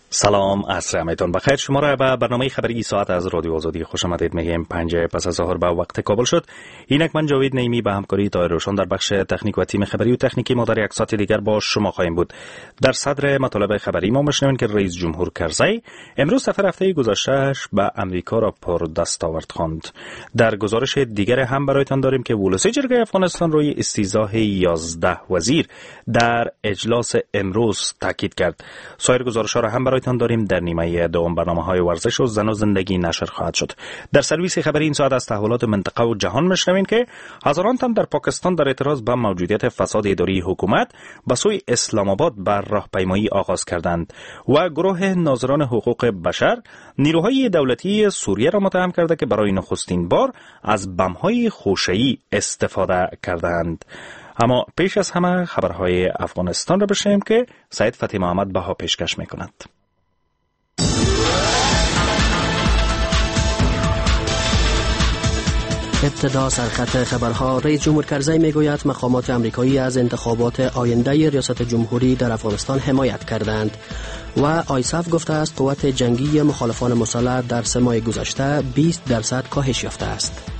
سلام، عصر همتون بخیر. شما را به برنامه خبری ساعت از رادیو آزادی خوش آمدید میگیم. 5 پس از ظهر به وقت کابل شد. اینک من جاوید نیمی به همکاری طاهر روشن در بخش تکنیک و تیم خبری و تکنیکی ما در یک ساعت دیگر با شما خواهیم بود. در صدر مطالب خبری ما میشنوید که رئیس جمهور کرزی امروز سفر هفته گذشتهش به امریکا را پر دستاورد خواند. در گزارش دیگر هم برایتان داریم که ولسی جرگه افغانستان روی استیضاح 11 وزیر در اجلاس امروز تاکید کرد. سایر گزارش‌ها را هم برایتان داریم. در نیمه دوم برنامه‌های ورزش و زن و زندگی نشر خواهد شد. در سرویس خبری این ساعت از تحولات منطقه و جهان میشنوید که هزاران تن در پاکستان در اعتراض به موجودیت فساد اداری حکومت به سوی اسلام آباد بر راهپیمایی آغاز کردند و گروه ناظران حقوق بشر نیروهای دولتی سوریه را متهم کرده که برای نخستین بار از بم‌های خوشه‌ای استفاده کردند. اما پیش از همه خبرهای افغانستان را بشنویم که سید فتحی محمد بها پیشکش می‌کند. ابتدا سرخط خبرها. رئیس جمهور کرزی میگوید مقامات آمریکایی از انتخابات آینده ریاست جمهوری در افغانستان حمایت کردند و آیساف گفته است قوت جنگی مخالفان مسلح در 3 ماه گذشته 20% کاهش یافته است.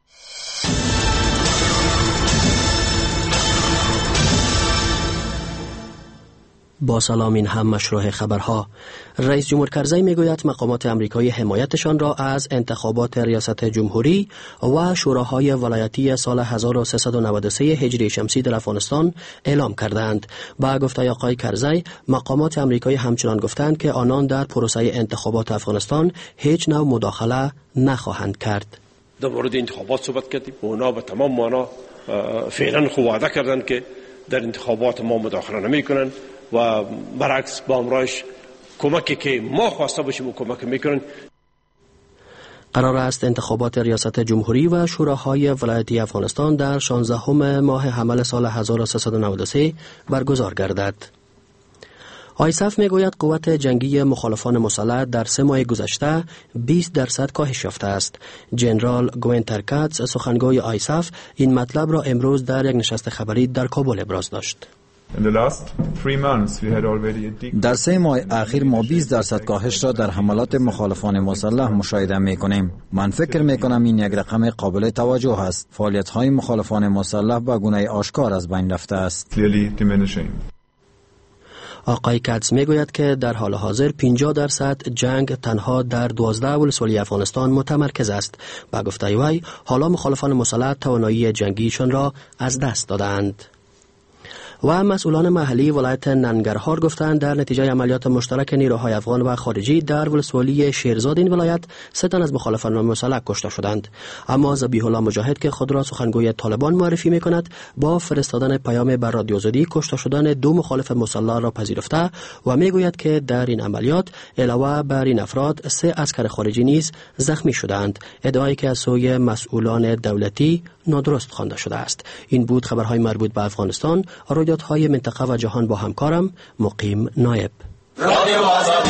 با سلام، این هم مشروع خبرها. رئیس جمهور کرزی میگوید مقامات آمریکایی حمایتشان را از انتخابات ریاست جمهوری و شوراهای ولایتی سال 1393 هجری شمسی در افغانستان اعلام کردند. با گفته آقای کرزی، مقامات آمریکایی همچنان گفتند که آنان در پروسه انتخابات افغانستان هیچ نوع مداخله نخواهند کرد. در مورد انتخابات صحبت کردیم. اونا به تمام معنا فعلا وعده کردند که در انتخابات ما مداخله نمی‌کنند و برعکس با امرایش کمکی که ما خواسته باشیم و کمک میکنن. قرار است انتخابات ریاست جمهوری و شوراهای ولایتی افغانستان در 16 ماه حمل سال 1393 برگزار گردد. آیساف میگوید قوت جنگی مخالفان مسلح در 3 ماه گذشته 20% کاهش یافته است. جنرال گوینتر کاتس، سخنگوی آیساف، این مطلب را امروز در یک نشست خبری در کابل ابراز داشت. در 3 ماه اخیر ما 20% کاهش را در حملات مخالفان مسلح مشاهده می‌کنیم. من فکر می‌کنم این یک رقم قابل توجه است. فعالیت‌های مخالفان مسلح به گونه آشکار از بین رفته است. آقای کاتس میگوید که در حال حاضر 50% جنگ تنها در 12 ولسوالی افغانستان متمرکز است. با گفته وی، حالا مخالفان مسلح توانایی جنگیشان را از دست دادند. و مسئولان محلی ولایت ننگرهار گفتند در نتیجه عملیات مشترک نیروهای افغان و خارجی در ولسوالی شیرزاد این ولایت 3 تن از مخالفان مسلح کشته شدند. اما ذبیح الله مجاهد که خود را سخنگوی طالبان معرفی می‌کند، با فرستادن پیام بر رادیو آزادی کشته شدن 2 مخالف مسلح را پذیرفته و میگوید که در این عملیات علاوه بر این افراد 3 عسکر خارجی نیز زخمی شدند، ادعایی که از سوی مسئولان دولتی نادرست خوانده شده است. این بود خبرهای مربوط به افغانستان. رویدادهای منطقه و جهان با همکارم مقیم نایب. رادیو آزادی.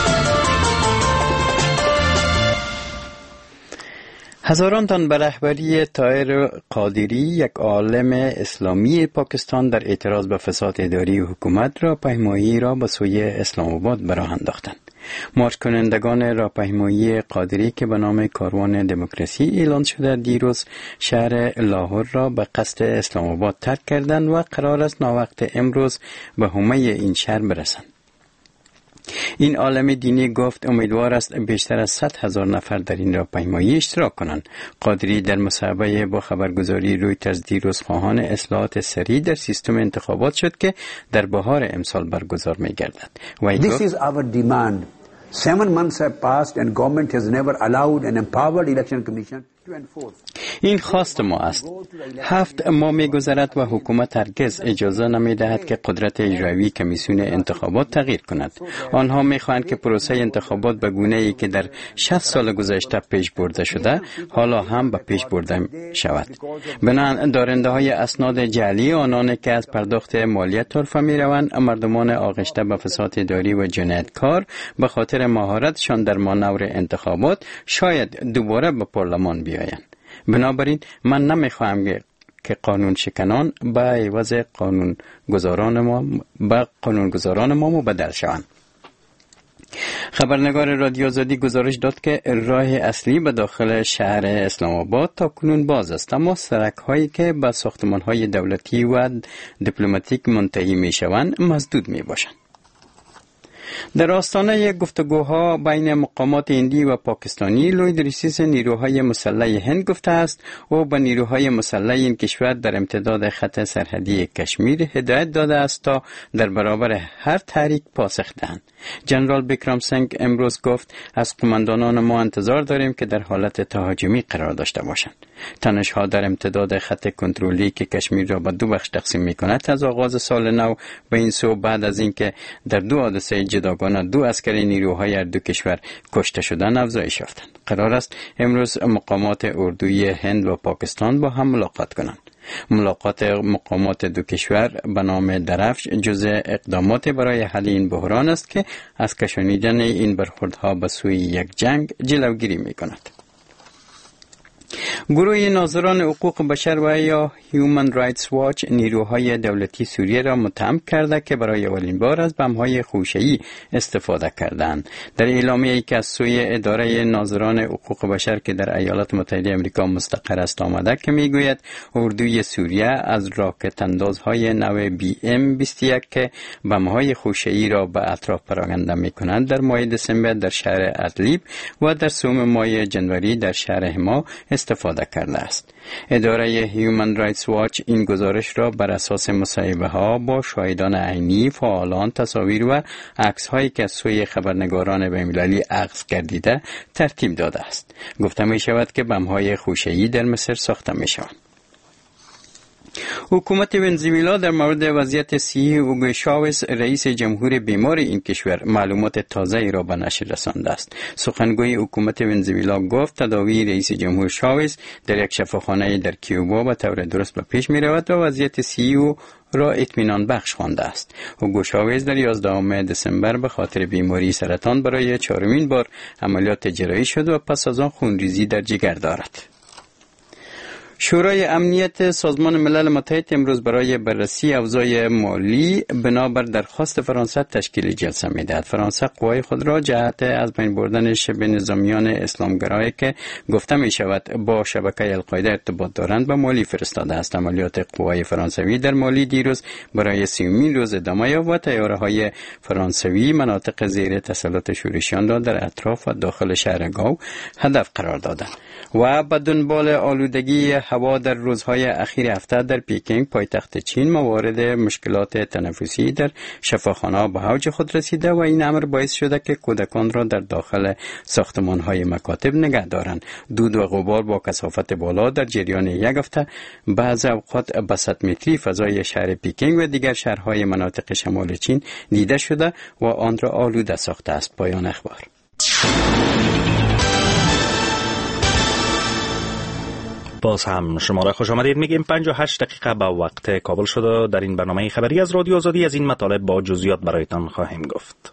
هزاران تن به رهبری طاهر قادری، یک عالم اسلامی پاکستان، در اعتراض به فساد اداری حکومت راهپیمایی را به سوی اسلام آباد به راه انداختند. مارچ کنندگان راهپیمایی قادری که به نام کاروان دموکراسی اعلان شده دیروز شهر لاهور را به قصد اسلام آباد ترک کردند و قرار است ناوقت امروز به حومه این شهر برسند. این عالم دینی گفت امیدوار است بیشتر از 100,000 نفر در این راهپیمایی اشتراک کنند. قادری در مصاحبه با خبرگزاری رویترز دیروز خواهان اصلاحات سریع در سیستم انتخابات شد که در بهار امسال برگزار می‌گردد. This is our demand. 7 months have passed and government has never allowed an empowered election commission to enforce. این خواست ما است. 7 ماه می‌گذرد و حکومت هرگز اجازه نمی‌دهد که قدرت اجرایی کمیسیون انتخابات تغییر کند. آنها می‌خواهند که پروسه انتخابات به گونه‌ای که در 60 سال گذشته پیش برده شده حالا هم به پیش برده شود. بنابراین دارنده‌های اسناد جعلی، آنان که از پرداخت مالیات طرفه می‌روند، مردمان آغشته به فساد اداری و جنایتکار به خاطر مهارتشان در مانور انتخابات شاید دوباره به پارلمان بیایند. بنابراین من نمیخواهم که قانون شکنان به عوض قانون گذاران ما مبدل شوند. خبرنگار رادیو آزادی گزارش داد که راه اصلی به داخل شهر اسلام آباد تا کنون باز است، اما سرک هایی که به ساختمان های دولتی و دیپلماتیک منتهی می شوند مسدود می باشند. در آستانه گفتگوها بین مقامات هندی و پاکستانی، لوید ریسیس نیروهای مسلح هند گفته است او به نیروهای مسلح این کشور در امتداد خط سرحدی کشمیر هدایت داده است تا در برابر هر تحریک پاسخ دهند. جنرال بیکرام سنگ امروز گفت از قماندانان ما انتظار داریم که در حالت تهاجمی قرار داشته باشند. تنش‌ها در امتداد خط کنترلی که کشمیر را به دو بخش تقسیم می‌کند از آغاز سال نو به این سو بعد از اینکه در دو حادثه جداگانه دو عسکری نیروهای هر دو کشور کشته شدند افزایش یافتند. قرار است امروز مقامات اردوی هند و پاکستان با هم ملاقات کنند. ملاقات مقامات دو کشور به نام درفش جزء اقدامات برای حل این بحران است که از کشانیدن این برخوردها به سوی یک جنگ جلوگیری می‌کند. گروه ناظران حقوق بشر و یا هیومن رایتس واچ نیروهای دولتی سوریه را متهم کرده که برای اولین بار از بمب‌های خوشه‌ای استفاده کردند. در اعلامیه‌ای که از سوی اداره ناظران حقوق بشر که در ایالات متحده آمریکا مستقر است آمده که میگوید اردوی سوریه از راکت اندازهای نو BM-21 که بمب‌های خوشه‌ای را به اطراف پراکنده می‌کنند در ماه دسامبر در شهر ادلیب و در سوم ماه جنوری در شهر حما استفاده کرده است. اداره هیومن رایتس واچ این گزارش را بر اساس مصاحبه‌ها با شاهدان عینی، فعالان، تصاویر و عکس‌هایی که از سوی خبرنگاران بین‌المللی اخذ گردیده ترتیب داده است. گفته می‌شود که بمب‌های خوشه‌ای در مصر ساخته می‌شوند. حکومت ونزوئلا در مورد وضعیت صحی اوگو شاوز رئیس جمهور بیمار این کشور معلومات تازه‌ای را به نشر رسانده است. سخنگوی حکومت ونزوئلا گفت تداوی رئیس جمهور شاوز در یک شفاخانه در کیوبا به طور درست به پیش می‌رود و وضعیت صحی او را اطمینان بخش خوانده است. اوگو شاوز در 11 دسامبر به خاطر بیماری سرطان برای 4مین بار عملیات جراحی شد و پس از آن خونریزی در جگر دارد. شورای امنیت سازمان ملل متحد امروز برای بررسی اوضاع مالی بنابر درخواست فرانسه تشکیل جلسه می‌دهد. فرانسه قوای خود را جهت از بین بردن شبه نظامیان اسلامگرایی که گفته می‌شود با شبکه القاعده ارتباط دارند به مالی فرستاده است. عملیات قوای فرانسوی در مالی دیروز برای 30مین روز ادامه یافت و طیاره‌های فرانسوی مناطق زیر تسلط شورشیان را در اطراف و داخل شهر گاو هدف قرار دادند. و به دنبال آلودگی هوا در روزهای اخیر هفته در پیکینگ پایتخت چین موارد مشکلات تنفسی در شفاخانه‌ها به اوج خود رسیده و این امر باعث شده که کودکان را در داخل ساختمان‌های مکاتب نگه دارند. دود و غبار با کثافت بالا در جریان یک هفته بعضی اوقات به 100 متری فضای شهر پیکینگ و دیگر شهرهای مناطق شمال چین دیده شده و آن را آلوده ساخته است. پایان اخبار. باز هم شما را خوش آمدید میگیم. 58 دقیقه به وقت کابل شده. در این برنامه خبری از رادیو آزادی از این مطالب با جزئیات برایتان خواهیم گفت.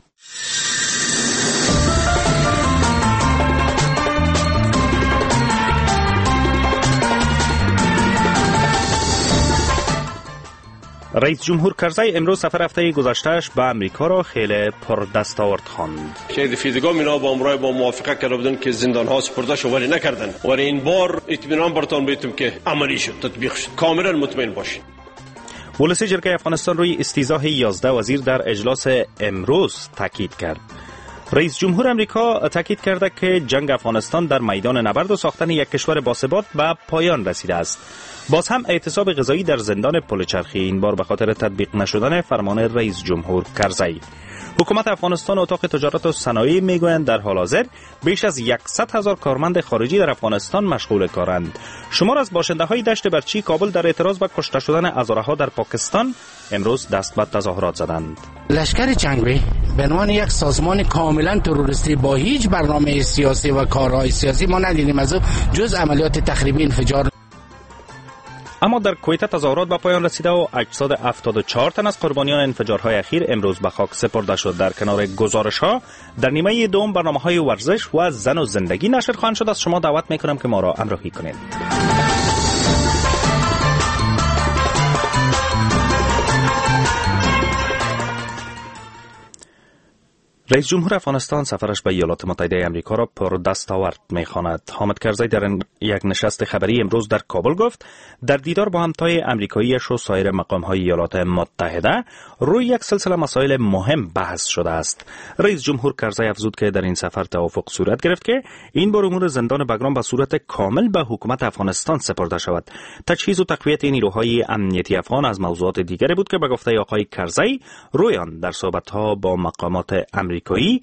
رئیس جمهور کرزی امروز سفر هفته گذشتهش به امریکا را خیلی پردستاورد خواند. که رفیقام اینا با امروز با موافقه کرده بودن که زندان ها سپرده شو ولی نکردن. ولی این بار اطمینان براتون میتونم که عملی شد، تطبیق شد. کاملا مطمئن باشید. ولسی جرگه افغانستان روی استیضاح 11 وزیر در اجلاس امروز تاکید کرد. رئیس جمهور امریکا تاکید کرده که جنگ افغانستان در میدان نبرد و ساختن یک کشور باثبات به پایان رسیده است. باز هم اعتصاب غذایی در زندان پل چرخی، این بار به خاطر تطبیق نشدن فرمان رئیس جمهور کرزی. حکومت افغانستان و اتاق تجارت و صنایع میگویند در حال حاضر بیش از 100,000 کارمند خارجی در افغانستان مشغول کارند. شمار از باشنده‌های دشت برچی کابل در اعتراض به کشته شدن هزارها در پاکستان امروز دست به تظاهرات زدند. لشکر جنگی به عنوان یک سازمان کاملا تروریستی با هیچ برنامه سیاسی و کارهای سیاسی ما ندیدیم از جز عملیات تخریبی، انفجار. اما در کویت تظاهرات به پایان رسیده و اجساد 74 تن از قربانیان انفجارهای اخیر امروز به خاک سپرده شد. در کنار گزارش‌ها در نیمه دوم برنامه‌های ورزش و زن و زندگی نشر خواهند شد. از شما دعوت می‌کنم که ما را همراهی کنید. رئیس جمهور افغانستان سفرش به ایالات متحده آمریکا را پر دستاورد می‌خواند. حامد کرزی در یک نشست خبری امروز در کابل گفت در دیدار با همتای آمریکایی‌اش و سایر مقام‌های ایالات متحده روی یک سلسله مسائل مهم بحث شده است. رئیس جمهور کرزی افزود که در این سفر توافق صورت گرفت که این بار امور زندان بگرام به صورت کامل به حکومت افغانستان سپرده شود. تجهیز و تقویت نیروهای امنیتی افغان از موضوعات دیگری بود که به گفته آقای کرزی روی آن در صحبت‌ها با مقامات امریکایی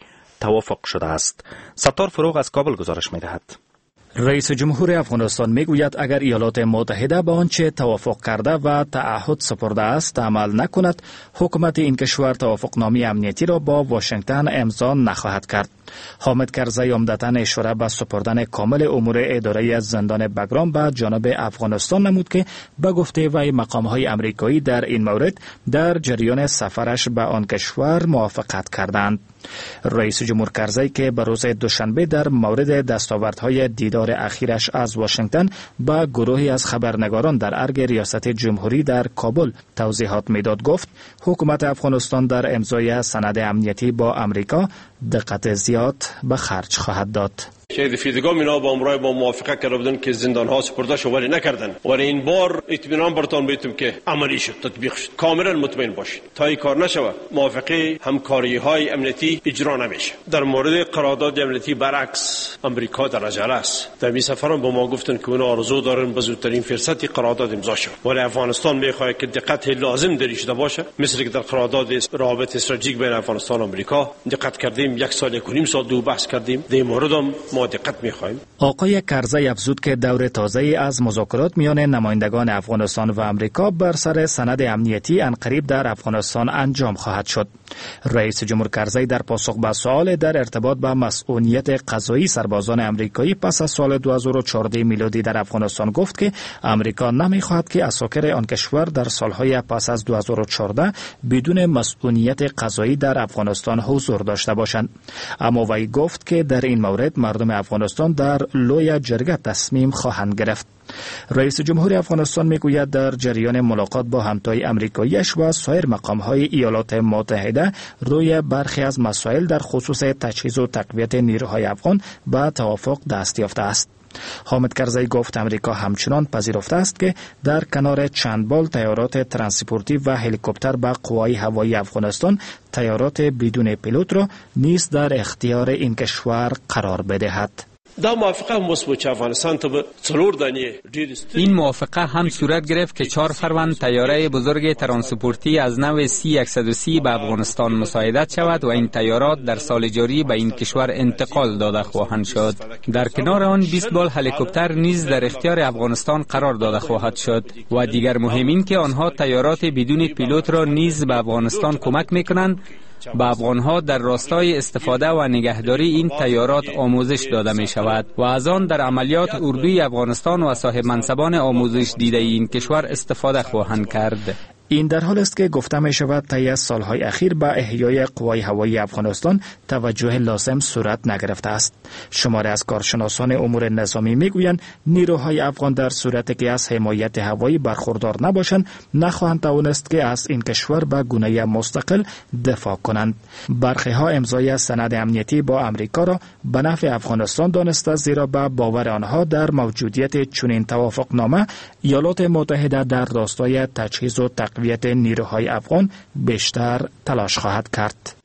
توافق شده است. ستار فروغ از کابل گزارش می‌دهد. رئیس جمهور افغانستان میگوید اگر ایالات متحده با آنچه توافق کرده و تعهد سپرده است عمل نکند، حکومت این کشور توافقنامه امنیتی را با واشنگتن امضا نخواهد کرد. حامد کرزی عمدتاً اشاره به سپردن کامل امور اداری از زندان بگرام به جانب افغانستان نمود که به گفته وی مقام‌های امریکایی در این مورد در جریان سفرش به آن کشور موافقت کردند. رئیس جمهور کرزی که به روز دوشنبه در مورد دستاوردهای دیدار اخیرش از واشنگتن با گروهی از خبرنگاران در ارگ ریاست جمهوری در کابل توضیحات میداد گفت حکومت افغانستان در امضای سند امنیتی با امریکا دقت زیاد به خرج خواهد داد. شهید فیدگام اینا با امرای با موافقه کرده بودن که زندان ها سپرده شد ولی نکردن. ولی این بار اطمینان برتون میتونم که عملی شد، تطبیق شد. کاملا مطمئن باشید تا این کار نشوه موافقه همکاری های امنیتی اجرا نمیشه. در مورد قرارداد امنیتی برعکس امریکا در عجله است. در این سفرم با ما گفتن که اونا آرزو دارن به زودترین فرصتی قرارداد امضا شه. ولی افغانستان میخواد که دقت لازم دریش باشه، مثل که در قرارداد روابط استراتژیک بین افغانستان و امریکا دقت کردیم، 1 سال 1.5 سال دو بحث کردیم. در مورد ما دقت می‌خوایم. آقای کرزی افزود که دور تازه‌ای از مذاکرات میان نمایندگان افغانستان و امریکا بر سر سند امنیتی عنقریب در افغانستان انجام خواهد شد. رئیس جمهور کرزی در پاسخ به سوال در ارتباط با مسئولیت قضایی سربازان امریکایی پس از سال 2014 میلادی در افغانستان گفت که امریکا نمی‌خواهد که اساکر آن کشور در سالهای پس از 2014 بدون مسئولیت قضایی در افغانستان حضور داشته باشند. اما وی گفت که در این مورد مردم افغانستان در لوی جرگه تصمیم خواهند گرفت. رئیس جمهور افغانستان میگوید در جریان ملاقات با همتای امریکاییش و سایر مقام‌های ایالات متحده روی برخی از مسائل در خصوص تجهیز و تقویت نیروهای افغان به توافق دست یافته است. حامد کرزی گفت امریکا همچنان پذیرفته است که در کنار چند بال تیارات ترانسپورتی و هلیکوپتر به قوای هوایی افغانستان تیارات بدون پیلوت را نیز در اختیار این کشور قرار بدهد. دا موافقه هم وسو افغانستان ته 4 دانه این موافقه هم صورت گرفت که 4 فروند تیاره بزرگ ترانسپورتی از نوع C-130 به افغانستان مساعدت شود و این تیارات در سال جاری به این کشور انتقال داده خواهند شد. در کنار آن 20 بال هلیکوپتر نیز در اختیار افغانستان قرار داده خواهد شد و دیگر مهم این که آنها تیارات بدون پیلوت را نیز به افغانستان کمک میکنند. به افغانها در راستای استفاده و نگهداری این تیارات آموزش داده می شود و از آن در عملیات اردوی افغانستان و صاحب منصبان آموزش دیده این کشور استفاده خواهند کرد. این در حال است که گفته می شود طی از سالهای اخیر به احیای قوای هوایی افغانستان توجه لازم صورت نگرفته است. شماری از کارشناسان امور نظامی میگویند نیروهای افغان در صورتی که از حمایت هوایی برخوردار نباشند نخواهند توانست که از این کشور به گونه مستقل دفاع کنند. برخی ها امضای سند امنیتی با امریکا را به نفع افغانستان دانسته، زیرا به باور آنها در موجودیت چنین توافقنامه ایالات متحده در راستای تجهیز و تقویت نیروهای افغان بیشتر تلاش خواهد کرد.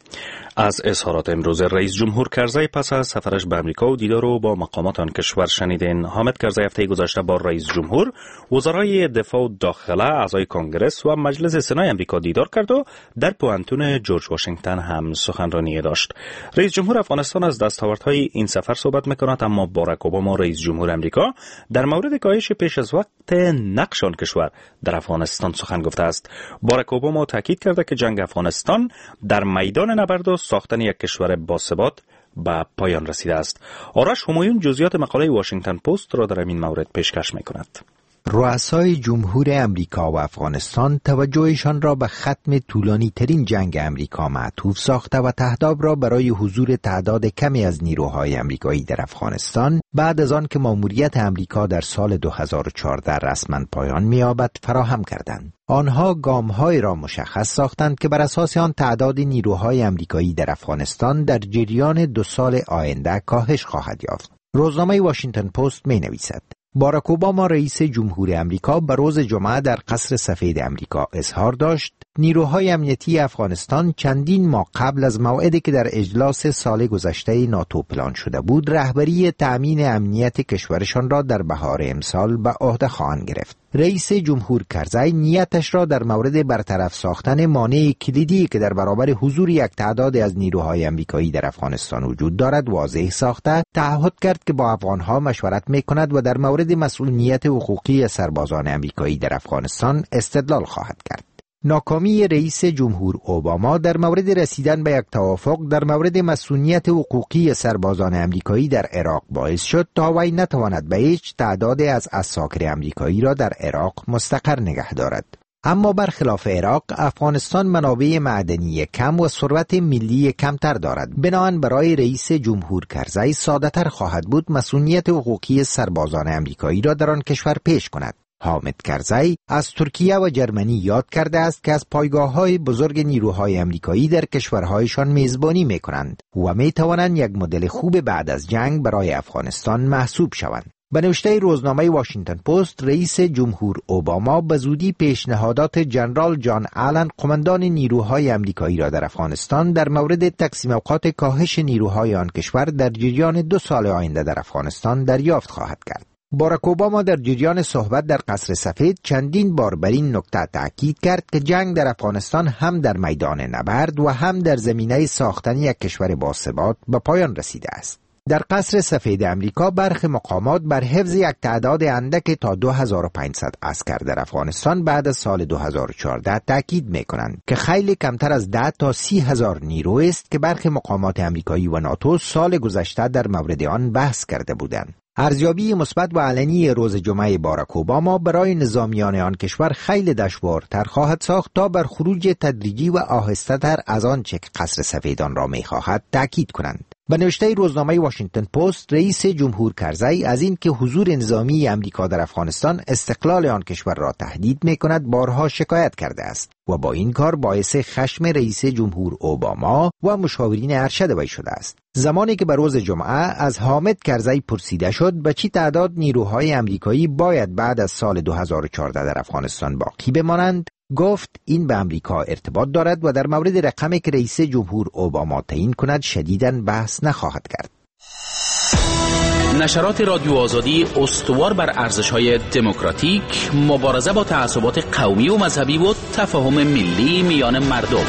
از اظهارات امروز رئیس جمهور کرزی پس از سفرش به امریکا و دیدار او با مقامات آن کشور شنیدین. حامد کرزی هفته گذشته با رئیس جمهور، وزرای دفاع و داخله، اعضای کنگرس و مجلس سنای امریکا دیدار کرد و در پوانتون جورج واشنگتن هم سخنرانی داشت. رئیس جمهور افغانستان از دستاوردهای این سفر صحبت میکند، اما باراک اوباما رئیس جمهور امریکا در مورد کاهش پیش از وقت نقش آن کشور در افغانستان سخن گفته است. باراک اوباما تاکید کرده که جنگ افغانستان در میدان نبرد و ساختن یک کشور باثبات به پایان رسیده است. آرش همایون جزئیات مقاله واشنگتن پست را در این مورد پیشکش می‌کند. رؤسای جمهور امریکا و افغانستان توجهشان را به ختم طولانی ترین جنگ امریکا معطوف ساخته و تهداب را برای حضور تعداد کمی از نیروهای امریکایی در افغانستان بعد از آن که مأموریت امریکا در سال 2014 رسما پایان می‌یابد فراهم کردند. آنها گام‌های را مشخص ساختند که بر اساس آن تعداد نیروهای امریکایی در افغانستان در جریان 2 سال آینده کاهش خواهد یافت. روزنامه واشنگتن پست می‌نویسد: باراک اوباما رئیس جمهور امریکا به روز جمعه در قصر سفید امریکا اظهار داشت نیروهای امنیتی افغانستان چندین ماه قبل از موعدی که در اجلاس سال گذشته ناتو پلان شده بود رهبری تأمین امنیت کشورشان را در بهار امسال به عهده خواهند گرفت. رئیس جمهور کرزی نیتش را در مورد برطرف ساختن مانع کلیدی که در برابر حضور یک تعداد از نیروهای امریکایی در افغانستان وجود دارد واضح ساخته تعهد کرد که با افغانها مشورت می‌کند و در مورد مسئولیت حقوقی سربازان امریکایی در افغانستان استدلال خواهد کرد. ناکامی رئیس جمهور اوباما در مورد رسیدن به یک توافق در مورد مسئولیت حقوقی سربازان امریکایی در عراق باعث شد تا وی نتواند به هیچ تعدادی از اساکر امریکایی را در عراق مستقر نگه دارد. اما برخلاف عراق، افغانستان منابع معدنی کم و ثروت ملی کمتر دارد. بنابراین برای رئیس جمهور کرزی ساده‌تر خواهد بود مسئولیت حقوقی سربازان امریکایی را در آن کشور پیش کند. حامد کرزی از ترکیه و جرمنی یاد کرده است که از پایگاه‌های بزرگ نیروهای امریکایی در کشورهایشان میزبانی می‌کنند و می‌توانند یک مدل خوب بعد از جنگ برای افغانستان محسوب شوند. به نوشته روزنامه واشنگتن پست، رئیس جمهور اوباما به زودی پیشنهادات جنرال جان آلن قماندان نیروهای امریکایی را در افغانستان در مورد تقسیم اوقات کاهش نیروهای آن کشور در جریان 2 سال آینده در افغانستان دریافت خواهد کرد. باراک اوباما در جریان صحبت در قصر سفید چندین بار بر این نکته تاکید کرد که جنگ در افغانستان هم در میدان نبرد و هم در زمینه ساختن یک کشور باثبات به پایان رسیده است. در قصر سفید امریکا برخی مقامات بر حفظ یک تعداد اندک تا 2500 عسکر در افغانستان بعد از سال 2014 تاکید می‌کنند که خیلی کمتر از 10 تا 30,000 نیرو است که برخی مقامات امریکایی و ناتو سال گذشته در مورد آن بحث کرده بودند. ارزیابی مثبت و علنی روز جمعه باراک اوباما برای نظامیان آن کشور خیلی دشوارتر خواهد ساخت تا بر خروج تدریجی و آهسته تر از آنچه که قصر سفید آن را می‌خواهد تاکید کنند. به نوشته روزنامه واشنگتن پست، رئیس جمهور کرزی از این که حضور نظامی امریکا در افغانستان استقلال آن کشور را تهدید می‌کند بارها شکایت کرده است و با این کار باعث خشم رئیس جمهور اوباما و مشاورین ارشد وی شده است. زمانی که به روز جمعه از حامد کرزی پرسیده شد به چه تعداد نیروهای امریکایی باید بعد از سال 2014 در افغانستان باقی بمانند، گفت این به امریکا ارتباط دارد و در مورد رقمی که رئیس جمهور اوباما تعیین کند شدیداً بحث نخواهد کرد. نشرات رادیو آزادی استوار بر ارزش‌های دموکراتیک، مبارزه با تعصبات قومی و مذهبی و تفاهم ملی میان مردم.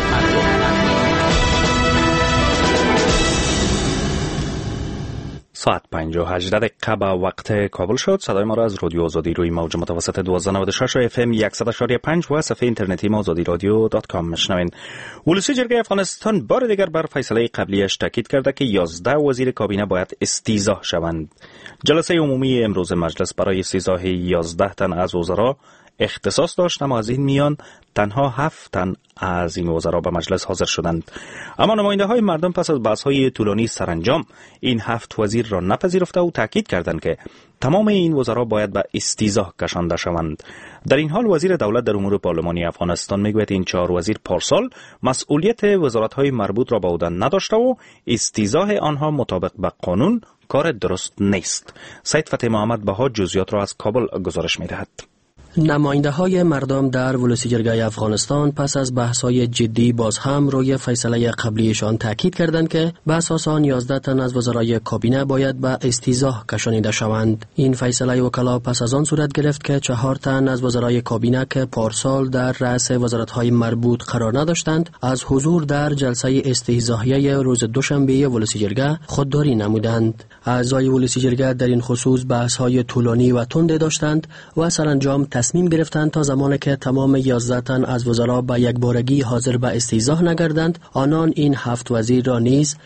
ساعت 5:18 به وقت کابل شد. صدای ما را از رادیو آزادی روی موج متوسط 1296 و FM 100.5 و صفحه اینترنتی ما azadiradio.com میشنوین. ولسی جرگه افغانستان بار دیگر بر فیصله قبلیش تاکید کرده که 11 وزیر کابینه باید استیضاح شوند. جلسه عمومی امروز مجلس برای استیضاح 11 تن از وزرا اختصاص داشت، اما از این میان تنها 7 تن از این وزرا به مجلس حاضر شدند. اما نماینده های مردم پس از بحث های طولانی سرانجام این 7 وزیر را نپذیرفته و تاکید کردند که تمام این وزرا باید به استیضاح کشانده شوند. در این حال وزیر دولت در امور پارلمانی افغانستان میگوید این 4 وزیر پارسال مسئولیت وزارت های مربوط را به عهده نداشته و استیضاح آنها مطابق به قانون کار درست نیست. سید فتح محمد بها جزئیات را از کابل گزارش میدهد. نماینده های مردم در ولسی جرگه افغانستان پس از بحث های جدی باز هم روی فیصله قبلیشان تاکید کردند که به اساس آن 11 تن از وزرای کابینه باید به استیضاح کشانیده شوند. این فیصله وکلا پس از آن صورت گرفت که 4 تن از وزرای کابینه که پارسال در رأس وزارت های مربوط قرار نداشتند از حضور در جلسه استیضاحیه روز دوشنبه ولسی جرگه خودداری نمودند. اعضای ولسی جرگه در این خصوص بحث های طولانی و تند داشتند و سرانجام تصمیم گرفتند تا زمانی که تمام 11 تن از وزرا به یک بارگی حاضر به استیضاح نگردند آنان این 7 وزیر را نیز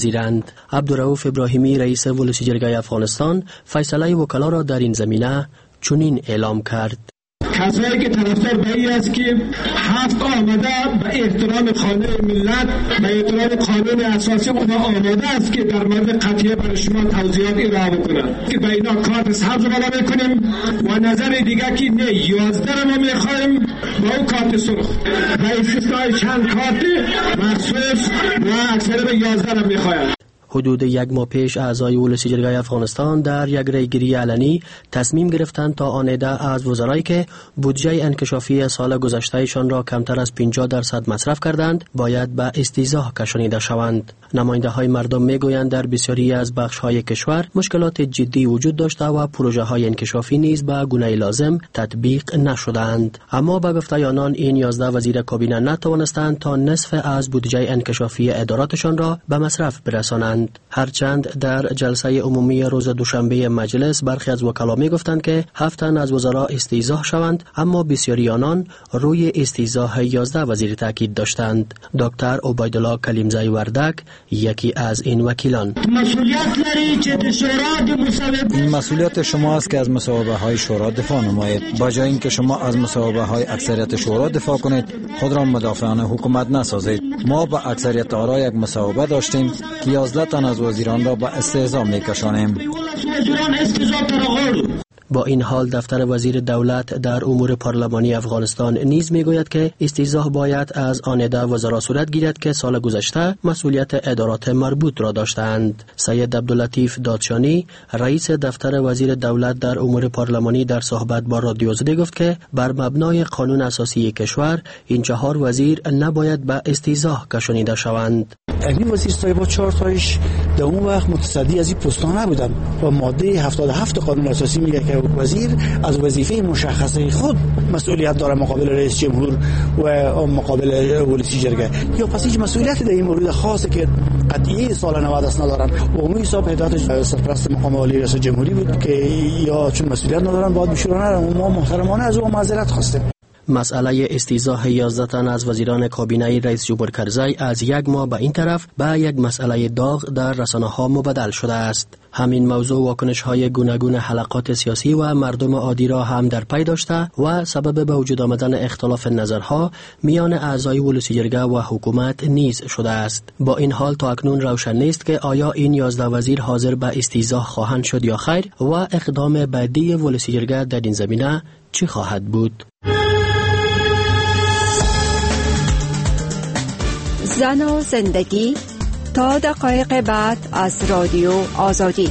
نمیپذیرند. عبدالرؤوف ابراهیمی رئیس ولسی جرگه افغانستان فیصله وکلا را در این زمینه چنین اعلام کرد: کسایی که طرفدار به این است که 7 آماده به احترام قانون ملت، به احترام قانون اساسی اونها آماده است که در مورد قضیه برای شما توضیحات ارائه بکنند که به اینا کارت سبز بالا میکنیم و نظر دیگه که نه 11 ما میخوایم با اون کارت سرخ و استثنای چند کارت مخصوص و اکثر 11 را میخوایم. حدود 1 ماه پیش اعضای ولسی جرگه افغانستان در یک ریگیری علنی تصمیم گرفتند تا آنیده از وزرایی که بودجه انکشافی سال گذشتهشان را کمتر از 50% مصرف کردند باید به استیضاح کشانیده شوند. نماینده های مردم میگویند در بسیاری از بخش های کشور مشکلات جدی وجود داشته و پروژه های انکشافی نیز به گونه لازم تطبیق نشدند. اما به گفته آنان این 11 وزیر کابینه نتوانستند تا نصف از بودجه انکشافی اداراتشان را به مصرف برسانند. هرچند در جلسه عمومی روز دوشنبه مجلس برخی از وکلا می گفتند که 7 تن از وزرا استیضاح شوند، اما بسیاری آنان روی استیضاح 11 وزیر تاکید داشتند. دکتر عبیدالله کلیمزی وردک یکی از این وکیلان: این مسئولیت شما است که از مصوبه های شورا دفاع نمایید. با جای اینکه شما از مصوبه های اکثریت شورا دفاع کنید، خود را مدافعان حکومت نسازید. ما با اکثریت آرا یک مصوبه داشتیم که 11 تن از وزیران را به استیضاح میکشانیم. با این حال دفتر وزیر دولت در امور پارلمانی افغانستان نیز میگوید که استیضاح باید از آنیده وزرا صورت گیرد که سال گذشته مسئولیت ادارات مربوط را داشتند. سید عبداللطیف دادشانی رئیس دفتر وزیر دولت در امور پارلمانی در صحبت با رادیو زده گفت که بر مبنای قانون اساسی کشور این 4 وزیر نباید به استیضاح کشانیده شوند. این وزیر صاحب 4 تایش در اون وقت متصدی از این پستان نبودن و ماده 77 قانون اساسی میگه که وزیر از وظیفه مشخصه خود مسئولیت داره مقابل رئیس جمهور و مقابل ولسی جرگه. یا پس هیچ مسئولیتی در این مورد خاصه که قطعی سال 90 است ندارن. عمومی حساب هدایت سرپرست مقام عالی رئیس جمهوری بود که یا چون مسئولیت ندارن باید بشورن. ما محترمانه از او معذرت خواستیم. مسئله استیضاح 11 تن از وزیران کابینه رئیس جمهور کرزی از 1 ماه به این طرف به یک مسئله داغ در رسانه‌ها مبدل شده است. همین موضوع واکنش‌های گوناگون حلقات سیاسی و مردم عادی را هم در پی داشته و سبب به وجود آمدن اختلاف نظرها میان اعضای ولسی جرگه و حکومت نیز شده است. با این حال تا اکنون روشن نیست که آیا این 11 وزیر حاضر به استیضاح خواهند شد یا خیر و اقدام بعدی ولسی جرگه در این زمینه چی خواهد بود. زن و زندگی تا دقایق بعد از رادیو آزادی.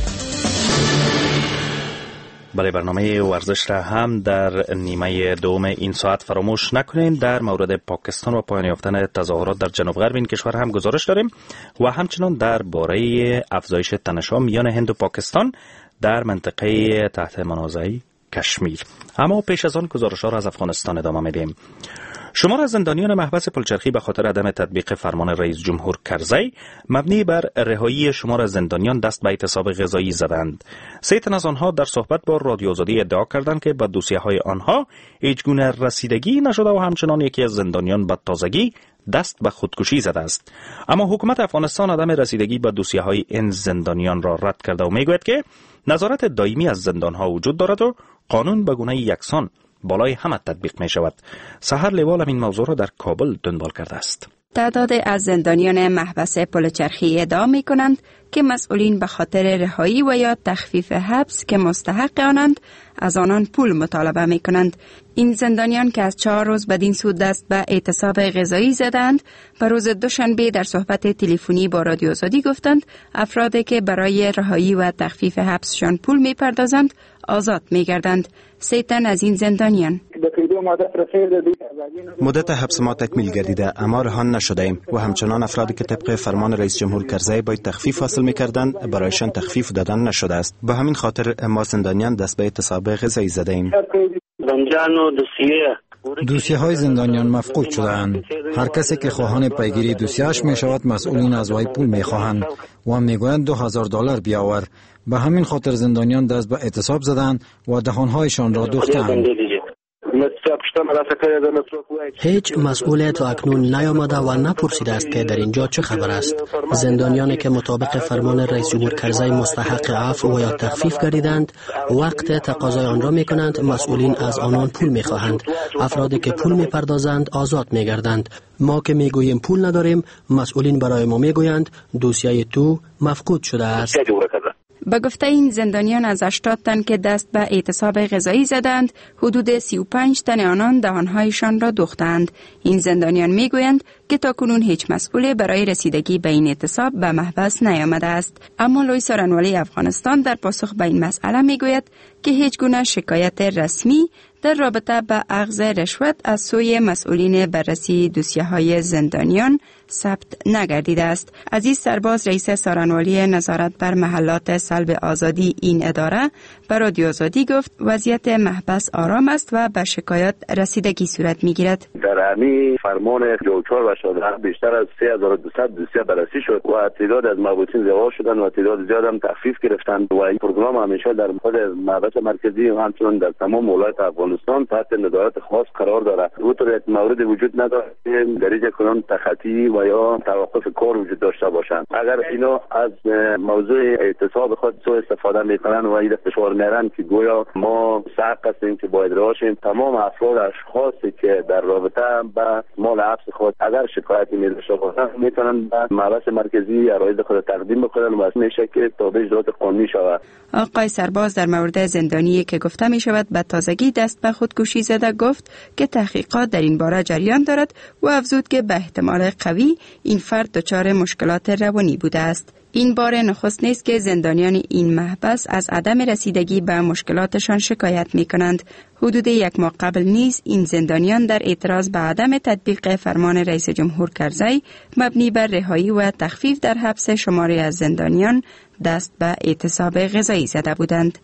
برای برنامه ورزش را هم در نیمه دوم این ساعت فراموش نکنین. در مورد پاکستان و پایان یافتن تظاهرات در جنوب غرب این کشور هم گزارش داریم و همچنان در باره افزایش تنش‌ها میان هند و پاکستان در منطقه تحت منازعه کشمیر. اما پیش از آن گزارش‌ها را از افغانستان ادامه میدیم. شمار از زندانیان محبس پلچرخی به خاطر عدم تطبیق فرمان رئیس جمهور کرزی مبنی بر رهایی شمار از زندانیان دست به اعتصاب غذایی زدند. 3 تن از آنها در صحبت با رادیو آزادی ادعا کردند که به دوسیه‌های آنها هیچگونه رسیدگی نشده و همچنان یکی از زندانیان به تازگی دست به خودکشی زده است. اما حکومت افغانستان عدم رسیدگی به دوسیه‌های این زندانیان را رد کرده و میگوید که نظارت دائمی از زندانها وجود دارد و قانون به گونه یکسان بالای همه تطبیق می شود. سحر لیوال این موضوع را در کابل دنبال کرده است. تعداد از زندانیان محبس پلچرخی ادعا می کنند که مسئولین به خاطر رهایی و یا تخفیف حبس که مستحق آنند از آنان پول مطالبه می کنند. این زندانیان که از 4 روز بدین سو دست به اعتصاب غذایی زدند به روز دوشنبه در صحبت تلفنی با رادیو آزادی گفتند افرادی که برای رهایی و تخفیف حبسشان پول می پردازند آزاد می گردند. 3 تن از این زندانیان مدت حبس ما تکمیل گردیده اما رهان نشده ایم و همچنان افرادی که طبق فرمان رئیس جمهور کرزی باید تخفیف حاصل می‌کردند برایشان تخفیف دادن نشده است. به همین خاطر ما زندانیان دست به اعتصاب غذایی زده ایم. دوسیه های زندانیان مفقود شده‌اند. هر کسی که خواهان پیگیری دوسیه‌اش می شود مسئولین از وی پول می خواهند و میگویند $2000 بیاور. به همین خاطر زندانیان دست به اعتصاب زدند و دهانهایشان را دوختند. هیچ مسئول تا اکنون نیامده و نپرسیده است که در اینجا چه خبر است. زندانیانی که مطابق فرمان رئیس جمهور کرزی مستحق عفو و یا تخفیف گردیدند وقت تقاضای آن را میکنند، مسئولین از آنان پول میخواهند. افرادی که پول میپردازند آزاد میگردند. ما که میگوییم پول نداریم، مسئولین برای ما میگویند دوسیه تو مفقود شده است. به گفته این زندانیان از 80 تن که دست به اعتصاب غذایی زدند، حدود 35 تن آنان دهانهایشان را دوختند. این زندانیان میگویند که تاکنون هیچ مسئول برای رسیدگی به این اعتصاب به محبس نیامده است. اما لوی سارنوالی افغانستان در پاسخ به این مسئله میگوید که هیچ گونه شکایت رسمی در رابطه با اخذ رشوت از سوی مسئولین بررسی دوسیه‌های زندانیان ثبت نگردیده است. عزیز سرباز، رئیس سارنوالی نظارت بر محلات سلب آزادی این اداره به رادیو آزادی گفت وضعیت محبس آرام است و به شکایت رسیدگی صورت میگیرد. در همین فرمان 24 و 14 بیشتر از 3200 دوسیه بررسی شد و تعداد از مبعوثین زوال شدند و تعداد زیاد هم تخفیف گرفتند و این پروگرام همیشه در خود محبس مرکزی و همچنین در تمام ولایت افغانستان تحت نظارت خاص قرار دارد. اونطور موارد وجود ندارد که درجه کنون تخطی و یا توقف کار وجود داشته باشند. اگر اینا از موضوع اعتصاب خود سوء استفاده میکنن و این فشار میارن که گویا ما حق هستیم که باید راشیم، تمام افراد اشخاصی که در رابطه با مال حبس خود اگر شکایتی میداشته باشن میتونن به محبس مرکزی عرایض خود تقدیم بکنن و میشه که تابع اجرات قانونی شود. آقای سرباز در مورد زندانی که گفته می شود به تازگی دست به خودکشی زده گفت که تحقیقات در این باره جریان دارد و افزود که به احتمال قوی این فرد دچار مشکلات روانی بوده است. این بار نخست نیست که زندانیان این محبس از عدم رسیدگی به مشکلاتشان شکایت می کنند. حدود 1 ماه قبل نیز این زندانیان در اعتراض به عدم تطبیق فرمان رئیس جمهور کرزی مبنی بر رهایی و تخفیف در حبس شماری از زندانیان دست به اعتصاب غذایی زده بودند.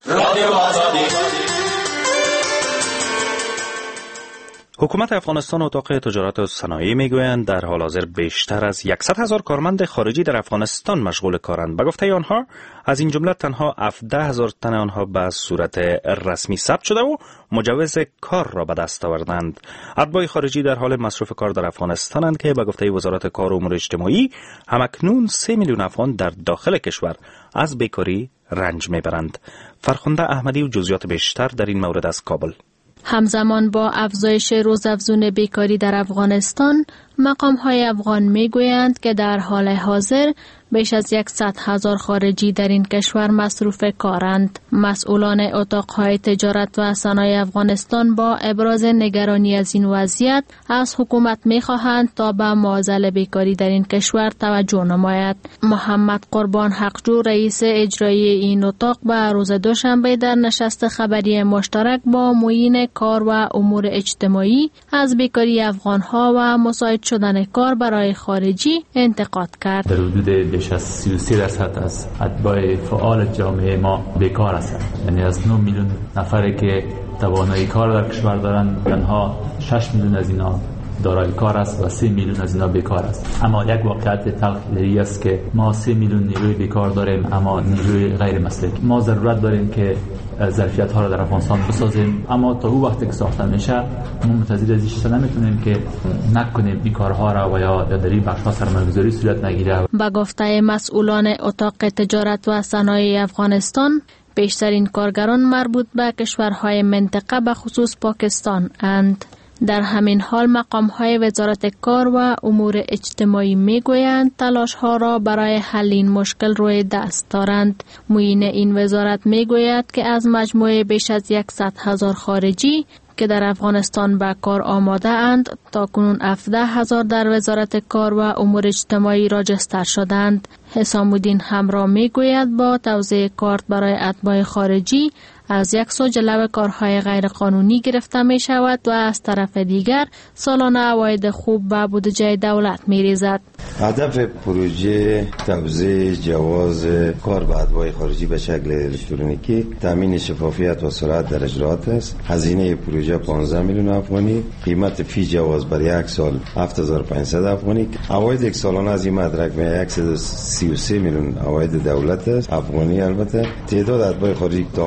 حکومت افغانستان و اتاق تجارت و صنایع میگویند در حال حاضر بیشتر از 100,000 کارمند خارجی در افغانستان مشغول کارند. به گفته آنها از این جمله تنها 17,000 تن آنها به صورت رسمی ثبت شده و مجوز کار را به دست آوردند. اتباع خارجی در حال مصرف کار در افغانستانند که به گفته وزارت کار و امور اجتماعی همکنون 3 میلیون افغان در داخل کشور از بیکاری رنج میبرند. فرخنده احمدی و جزئیات بیشتر در این مورد از کابل. همزمان با افزایش روزافزون بیکاری در افغانستان، مقام‌های افغان می‌گویند که در حال حاضر بیش از 100,000 خارجی در این کشور مصروف کارند. مسئولان اتاق‌های تجارت و صنایع افغانستان با ابراز نگرانی از این وضعیت از حکومت می‌خواهند تا به معضل بیکاری در این کشور توجه نماید. محمد قربان حقجو، رئیس اجرایی این اتاق، به روز دوشنبه در نشست خبری مشترک با معین کار و امور اجتماعی از بیکاری افغان‌ها و مساعد شدن کار برای خارجی انتقاد کرد. در حدود بیش از 33% از اتباع فعال جامعه ما بیکار هستند. یعنی از 9 میلیون نفری که توانایی کار در کشور دارند، تنها 6 میلیون از اینا دارای کار است و 3 میلیون از اینا بیکار است. اما یک واقعیت تلخی است که ما 3 میلیون نیروی بیکار داریم اما نیروی غیر مسلکی. ما ضرورت داریم که ظرفیت ها را در افغانستان بسازیم، اما تا او وقتی که ساخته میشه ما منتظر از این نمیتونیم که نکنیم این کارها را و یا در این بخش‌ها سرمایه‌گذاری صورت نگیره. با گفته مسئولان اتاق تجارت و صنایع افغانستان، بیشترین کارگران مربوط به کشورهای منطقه به خصوص پاکستان اند. در همین حال مقام‌های وزارت کار و امور اجتماعی میگویند تلاش‌ها را برای حل این مشکل روی دست دارند. معین این وزارت میگوید که از مجموع بیش از 100,000 خارجی که در افغانستان به کار آماده اند، تاکنون 17,000 در وزارت کار و امور اجتماعی راجستر شدند. حسام الدین همراه میگوید با توزیع کارت برای اتباع خارجی از یک سو جلو کارهای غیرقانونی گرفته می شود و از طرف دیگر سالانه عواید خوب به بودجه دولت می ریزد. هدف پروژه توزیع جواز کار به اتباع خارجی به شکل الکترونیکی تامین شفافیت و سرعت در اجراءات است. هزینه پروژه 15 میلیون افغانی، قیمت فی جواز برای یک سال 7500 افغانی. عواید یک سالانه از این مدرک به 133 میلیون عواید دولت است افغانی. البته تعداد اتباع خارجی تا حال ما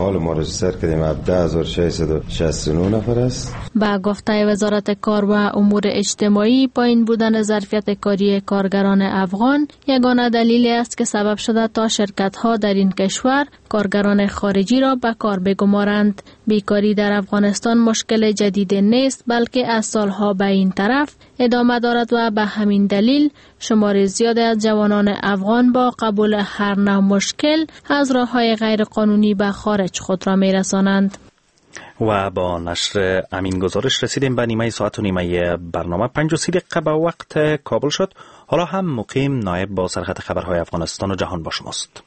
سر کردیم 10669 نفر است. با گفته وزارت کار و امور اجتماعی، پایین بودن ظرفیت کاری کارگران افغان یگانه دلیلی است که سبب شده تا شرکت‌ها در این کشور کارگران خارجی را به کار بگمارند. بیکاری در افغانستان مشکل جدید نیست، بلکه از سالها به این طرف ادامه دارد و به همین دلیل شمار زیادی از جوانان افغان با قبول هر نوع مشکل از راه‌های غیرقانونی به خارج خود را می‌رسانند. و با نشر امین گزارش رسیدیم به نیمه ساعت و نیمه برنامه. 5 دقیقه به وقت کابل شد. حالا هم مقیم نایب با سرخط خبرهای افغانستان و جهان با شماست.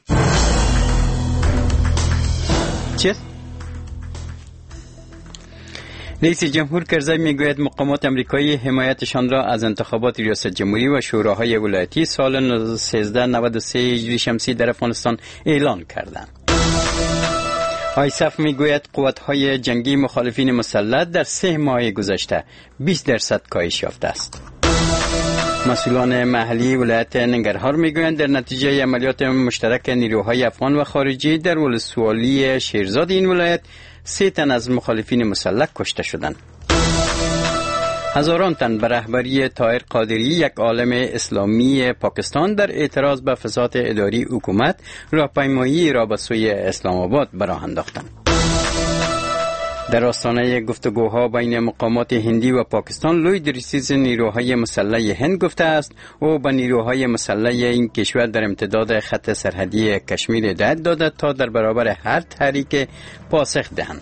رئیس جمهور کرزی میگوید مقامات آمریکایی حمایتشان را از انتخابات ریاست جمهوری و شوراهای ولایتی سال 1393 هجری شمسی در افغانستان اعلان کردند. آیسف میگوید قوت‌های جنگی مخالفین مسلح در 3 ماه گذشته 20% کاهش یافته است. مسئولان محلی ولایت ننگرهار میگویند در نتیجه عملیات مشترک نیروهای افغان و خارجی در ولسوالی شیرزاد این ولایت 3 تن از مخالفین مسلح کشته شدند. هزاران تن به رهبری طاهر قادری، یک عالم اسلامی پاکستان، در اعتراض به فساد اداری حکومت راهپیمایی را به سوی اسلام آباد براه انداختند. در آستانه گفتگوها بین مقامات هندی و پاکستان، لوید ریسیز نیروهای مسلح هند گفته است او به نیروهای مسلح این کشور در امتداد خط سرحدی کشمیر هدایت داده تا در برابر هر تحریک پاسخ دهند.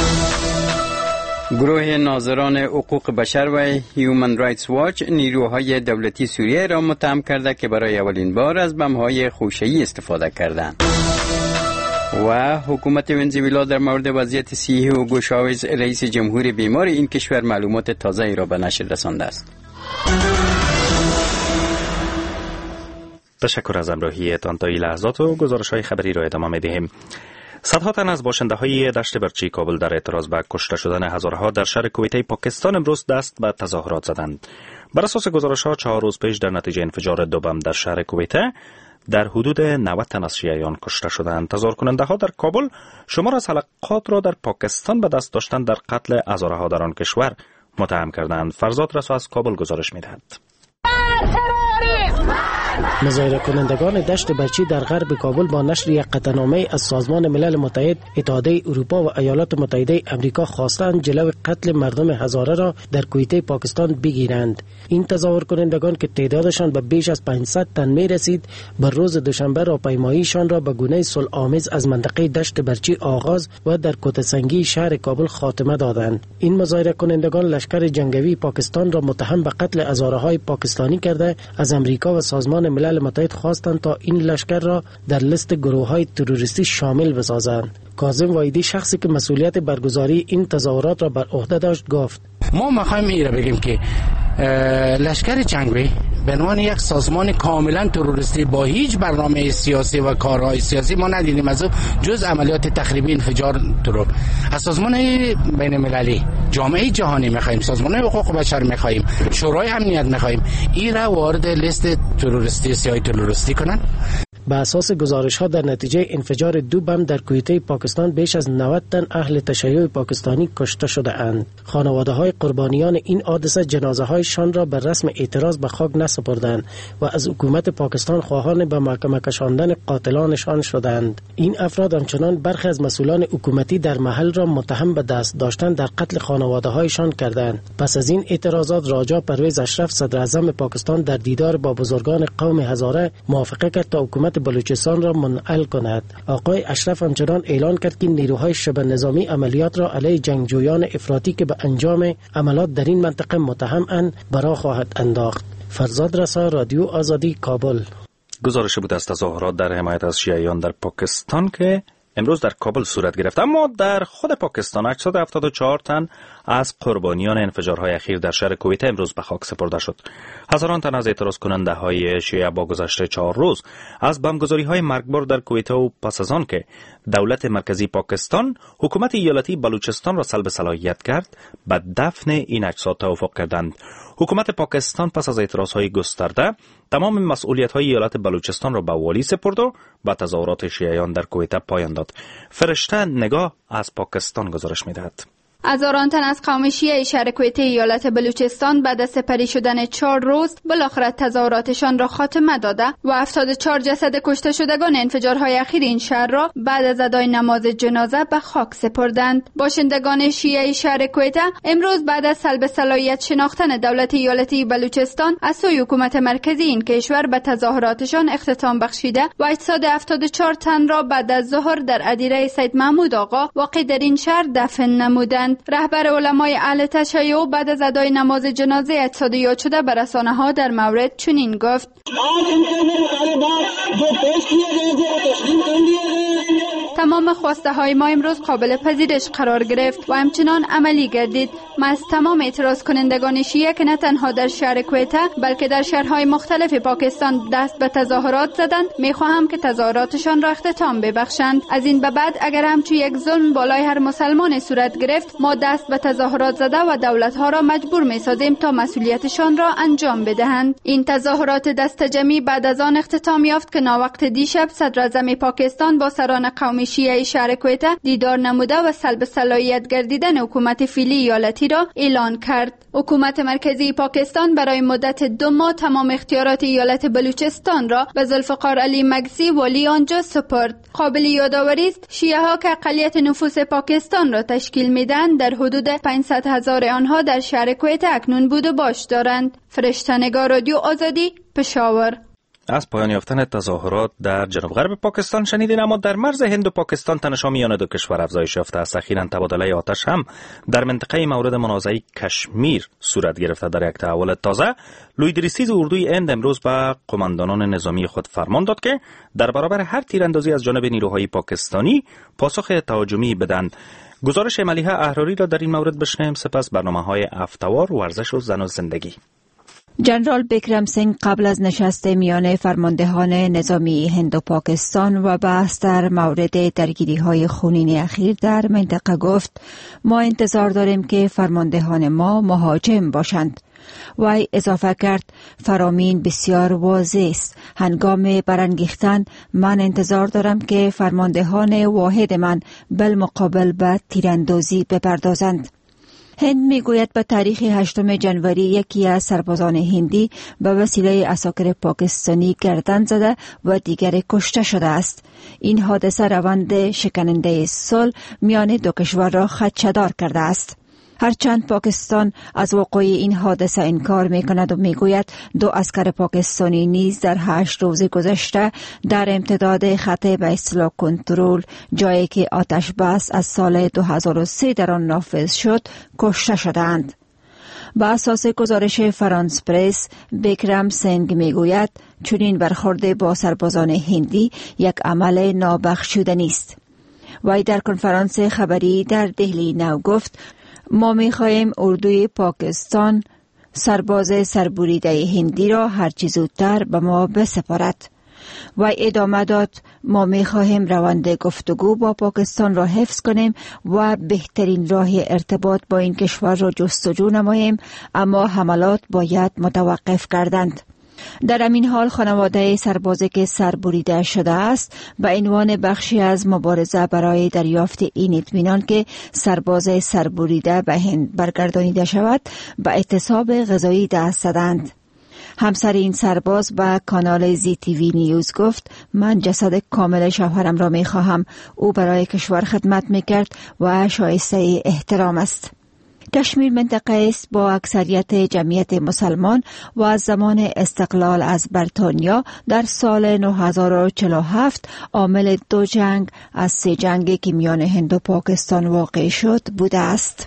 گروه ناظران حقوق بشر و هیومن رایتس واچ نیروهای دولتی سوریه را متهم کرده که برای اولین بار از بمب‌های خوشه‌ای استفاده کردند. و حکومت ونزوئلا در مورد وضعیت صحی هوگو شاوز، رئیس جمهور بیمار این کشور، معلومات تازه‌ای را به نشر رسانده است. تشکر از همراهیتان. تا این لحظات و گزارش‌های خبری را ادامه می‌دهیم. صدها تن از باشنده‌های دشت برچی کابل در اعتراض به کشته شدن هزارها در شهر کویته پاکستان امروز دست به تظاهرات زدند. بر اساس گزارش‌ها 4 روز پیش در نتیجه انفجار 2 بم در شهر کویته در حدود 90 تن از شیعیان کشته شدند. تظاهر کننده‌ها در کابل شمار از حلقات را در پاکستان به دست داشتن در قتل هزارها در آن کشور متهم کردند. فرزاد رسا از کابل گزارش می‌دهد. مظاهره کنندگان دشت برچی در غرب کابل با نشر یک قطعنامه از سازمان ملل متحد، اتحادیه اروپا و ایالات متحده آمریکا خواستند جلو قتل مردم هزاره را در کویته پاکستان بگیرند. این تظاهر کنندگان که تعدادشان به بیش از 500 تن می رسید، بر روز دوشنبه راهپیماییشان را به گونه صلح‌آمیز از منطقه دشت برچی آغاز و در کوته‌سنگی شهر کابل خاتمه دادند. این مظاهره کنندگان لشکر جنگی پاکستان را متهم به قتل هزاره‌های پاکستانی کرده از امریکا و سازمان ملل متحد خواستند تا این لشکر را در لیست گروه‌های تروریستی شامل بسازند. کاظم وایدی، شخصی که مسئولیت برگزاری این تظاهرات را بر عهده داشت، گفت: ما می‌خوایم این را بگیم که لشکر جنگی به عنوان یک سازمان کاملا تروریستی با هیچ برنامه سیاسی و کارهای سیاسی ما ندیدیم از جز عملیات تخریبی، انفجار، ترور. از سازمان بین المللی، جامعه جهانی می‌خوایم، سازمان حقوق بشر می‌خوایم، شورای امنیت می‌خوایم این را وارد لیست تروریستی سیاسی تروریستی کنن. به اساس گزارش‌ها در نتیجه انفجار 2 بم در کویته پاکستان بیش از 90 تن اهل تشیع پاکستانی کشته شده اند. خانواده‌های قربانیان این حادثه جنازه‌هایشان را به رسم اعتراض به خاک نسپردند و از حکومت پاکستان خواهان به محکمه کشاندن قاتلانشان شدند. این افراد همچنان برخی از مسئولان حکومتی در محل را متهم به دست داشتن در قتل خانواده‌هایشان کردند. پس از این اعتراضات، راجا پرویز اشرف، صدر اعظم پاکستان، در دیدار با بزرگان قوم هزاره موافقه کرد تا حکومت بلوچستان را منحل کند. آقای اشرف همچنان اعلان کرد که نیروهای شبه نظامی عملیات را علیه جنگجویان افراطی که به انجام عملیات در این منطقه متهم‌اند برا خواهد انداخت. فرزاد رسا، رادیو آزادی، کابل. گزارش بود از تظاهرات در حمایت از شیعیان در پاکستان که امروز در کابل صورت گرفت. اما در خود پاکستان 874 تن از قربانیان انفجارهای اخیر در شهر کویته امروز به خاک سپرده شد. هزاران تن از اعتراض کننده های شیعه با گذشت 4 روز از بمبگذاری های مرگبار در کویت و پس از آن که دولت مرکزی پاکستان حکومت ایالتی بلوچستان را سلب صلاحیت کرد به دفن این اجساد توافق کردند. حکومت پاکستان پس از اعتراضهای گسترده تمام مسئولیت‌های ایالت بلوچستان را به والی سپرد و به تظاهرات شیعیان در کویت پایان داد. فرشته نگاه از پاکستان گزارش می‌دهد. هزاران تن از قوم شیعه شهر کویت ایالت بلوچستان بعد از سپری شدن 4 روز بالاخره تظاهراتشان را خاتمه داده و 74 جسد کشته شدگان انفجارهای اخیر این شهر را بعد از ادای نماز جنازه به خاک سپردند. باشندگان شیعه شهر کویت امروز بعد از سلب صلاحیت شناختن دولت ایالتی بلوچستان از سوی حکومت مرکزی این کشور به تظاهراتشان اختتام بخشیده و اجساد 74 تن را بعد از ظهر در ادیره سید محمود آقا واقع در این شهر دفن نمودند. رهبر علمای اهل تشیع بعد از ادای نماز جنازه اجساد یاد شده به رسانه‌ها در مورد چنین گفت: تمام خواسته های ما امروز قابل پذیرش قرار گرفت و همچنان عملی گردید. ما از تمام اعتراض کنندگان شیعه که نه تنها در شهر کویت بلکه در شهرهای مختلف پاکستان دست به تظاهرات زدند میخواهم که تظاهراتشان را اختتام ببخشند. از این به بعد اگر همچون یک ظلم بالای هر مسلمان صورت گرفت ما دست به تظاهرات زده و دولت‌ها را مجبور می‌سازیم تا مسئولیتشان را انجام بدهند. این تظاهرات دست جمعی بعد از آن اختتام یافت که ناوقت دیشب صدر اعظم پاکستان با سران قومی شیعه شهر کویت دیدار نموده و سلب صلاحیت گردیدن حکومت فعلی ایالتی را اعلان کرد. حکومت مرکزی پاکستان برای مدت 2 ماه تمام اختیارات ایالت بلوچستان را به ذوالفقار علی مگسی والی آنجا سپرد. قابل یادآوری است شیعه ها که اقلیت نفوس پاکستان را تشکیل میدن در حدود 500,000 آنها در شهر کویت اکنون بود و باش دارند. فرشته نگاه، رادیو آزادی، پشاور. از پایان یافتن تظاهرات در جنوب غرب پاکستان شنیدین، اما در مرز هند و پاکستان تنش‌ها میان دو کشور افزایش یافته است. اخیراً تبادله آتش هم در منطقه مورد منازعه کشمیر صورت گرفته. در یک تحول تازه لویدریسیز اردوی هند امروز به قماندانان نظامی خود فرمان داد که در برابر هر تیراندازی از جانب نیروهای پاکستانی پاسخ تهاجمی بدهند. گزارش ملیحه احراری را در این مورد بشنویم، سپس برنامه‌های افتوار، ورزش و زن و زندگی. جنرال بیکرم سینگ قبل از نشست میان فرماندهان نظامی هند و پاکستان و بحث در مورد درگیری‌های خونین اخیر در منطقه گفت: ما انتظار داریم که فرماندهان ما مهاجم باشند. وی اضافه کرد: فرامین بسیار واضح است. هنگام برانگیختن من انتظار دارم که فرماندهان واحد من بالمقابل به تیراندازی بپردازند. هند میگوید به تاریخ 8 جنوری یکی از سربازان هندی به وسیله عساکر پاکستانی گردن زده و دیگر کشته شده است. این حادثه روند شکننده صلح میان دو کشور را خدشه‌دار کرده است. هرچند پاکستان از وقوع این حادثه انکار می‌کند و میگوید 2 عسکر پاکستانی نیز در 8 روز گذشته در امتداد خط به اصطلاح کنترل، جایی که آتش بس از سال 2003 در آن نافذ شد، کشته شدند. با اساس گزارش فرانس پرس، بیکرم سینگ میگوید چنین برخورد با سربازان هندی یک عمل نابخشودنی است. وی در کنفرانس خبری در دهلی نو گفت: ما می‌خواهیم اردوی پاکستان سرباز سربریده هندی را هرچی زودتر به ما بسپارد. و ادامه داد: ما می‌خواهیم روند گفتگو با پاکستان را حفظ کنیم و بهترین راه ارتباط با این کشور را جستجو نماییم، اما حملات باید متوقف گردند. در همین حال خانواده سربازی که سربریده شده است به عنوان بخشی از مبارزه برای دریافت این اطمینان که سرباز سربریده به هند برگردانیده شود به اعتصاب غذایی دست زدند. همسر این سرباز به کانال زی تی وی نیوز گفت: من جسد کامل شوهرم را می خواهم. او برای کشور خدمت می کرد و شایسته احترام است. کشمیر منطقه است با اکثریت جمعیت مسلمان و از زمان استقلال از بریتانیا در سال 1947 عامل 2 جنگ از 3 جنگی که میان هند و پاکستان واقع شد بوده است.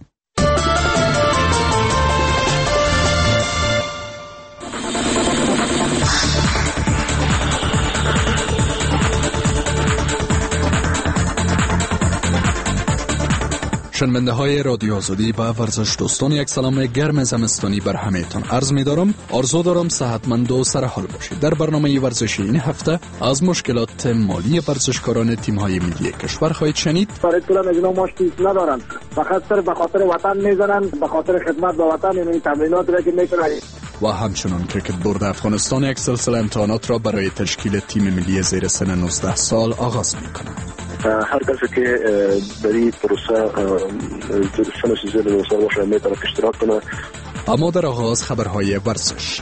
شنونده های رادیو آزادی و ورزش دوستان، یک سلام گرم زمستانی بر همه‌تان عرض می‌دارم. آرزو دارم صحتمند و سرحال باشید. در برنامه ورزشی این هفته از مشکلات مالی ورزشکاران تیم‌های ملی کشور خواهید شنید. برای طول از اینا ماشتی ندارن، فقط صرف به خاطر وطن میزنن، به خاطر خدمت به وطن این تمرینات را که میکنن. و همچنان کرکت بورد افغانستان یک سلسله امتحانات را برای تشکیل تیم ملی زیر سن 19 سال آغاز می‌کند. هر کسی که در این پروسه سنش زیر 19 سال باشه میتونه اشتراک کنه. اما در آغاز خبرهای ورزش.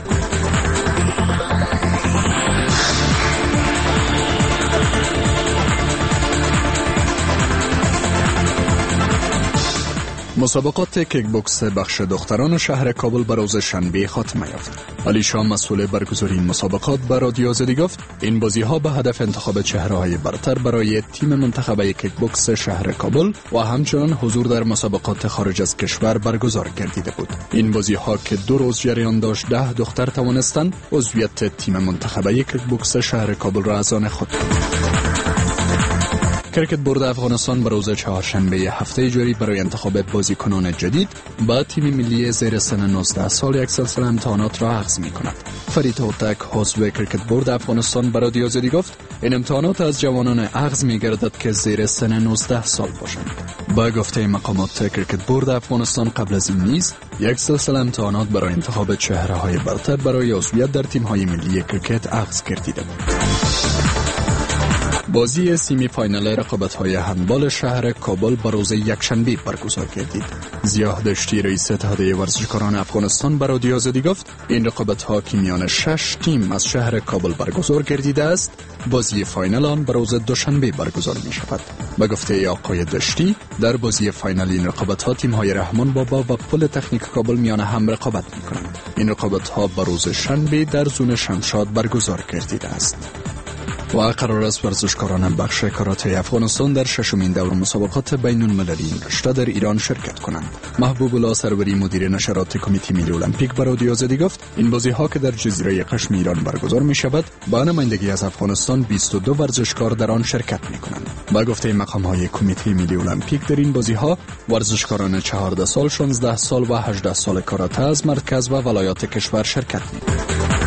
مسابقات کیک بوکس بخش دختران شهر کابل به روز شنبه خاتمه یافت. علی شاه مسئول برگزاری این مسابقات به رادیو آزادی گفت این بازی‌ها به هدف انتخاب چهره‌های برتر برای تیم منتخب کیک بوکس شهر کابل و همچنان حضور در مسابقات خارج از کشور برگزار گردیده بود. این بازی‌ها که 2 روز جریان داشت 10 دختر توانستند عضویت تیم منتخب کیک بوکس شهر کابل را از آن خود کنند. کرکت بورد افغانستان به روز چهارشنبه هفته جاری برای انتخاب بازیکنان جدید با تیم ملی زیر سن 19 سال یک سلسله امتحانات را آغاز می‌کند. فرید هوتک عضو کرکت بورد افغانستان به رادیو آزادی گفت این امتحانات از جوانان آغاز می‌گردد که زیر سن 19 سال باشند. با گفته مقامات کرکت بورد افغانستان قبل از این نیز یک سلسله امتحانات برای انتخاب چهره‌های برتر برای عضویت در تیم‌های ملی کرکت آغاز گردیده بود. بازی سیمی فاینال رقابت‌های هندبال شهر کابل به روز یکشنبه برگزار گردید. ضیاء دشتی رئیس اتحادیه ورزشکاران افغانستان به رادیو آزادی گفت این رقابت‌ها که میان 6 تیم از شهر کابل برگزار گردیده است، بازی فاینال آن به روز دوشنبه برگزار می‌شود. به گفته آقای دشتی در بازی فاینال این رقابت‌ها تیم‌های رحمان بابا و پل تکنیک کابل میان هم رقابت می‌کنند. این رقابت‌ها به روز شنبه در زون شمشاد برگزار گردیده است. و قرار است ورزشکاران بخش کاراته افغانستان در 6مین دور مسابقات بین المللی این رشته در ایران شرکت کنند. محبوب الله سروری مدیر نشرات کمیته ملی المپیک به رادیو آزادی گفت این بازی‌ها که در جزیره قشم ایران برگزار می‌شود با نمایندگی از افغانستان 22 ورزشکار در آن شرکت می‌کنند. با گفته مقام‌های کمیته ملی المپیک در این بازی‌ها ورزشکاران 14 سال، 16 سال و 18 سال کاراته از مرکز و ولایات کشور شرکت می‌کنند.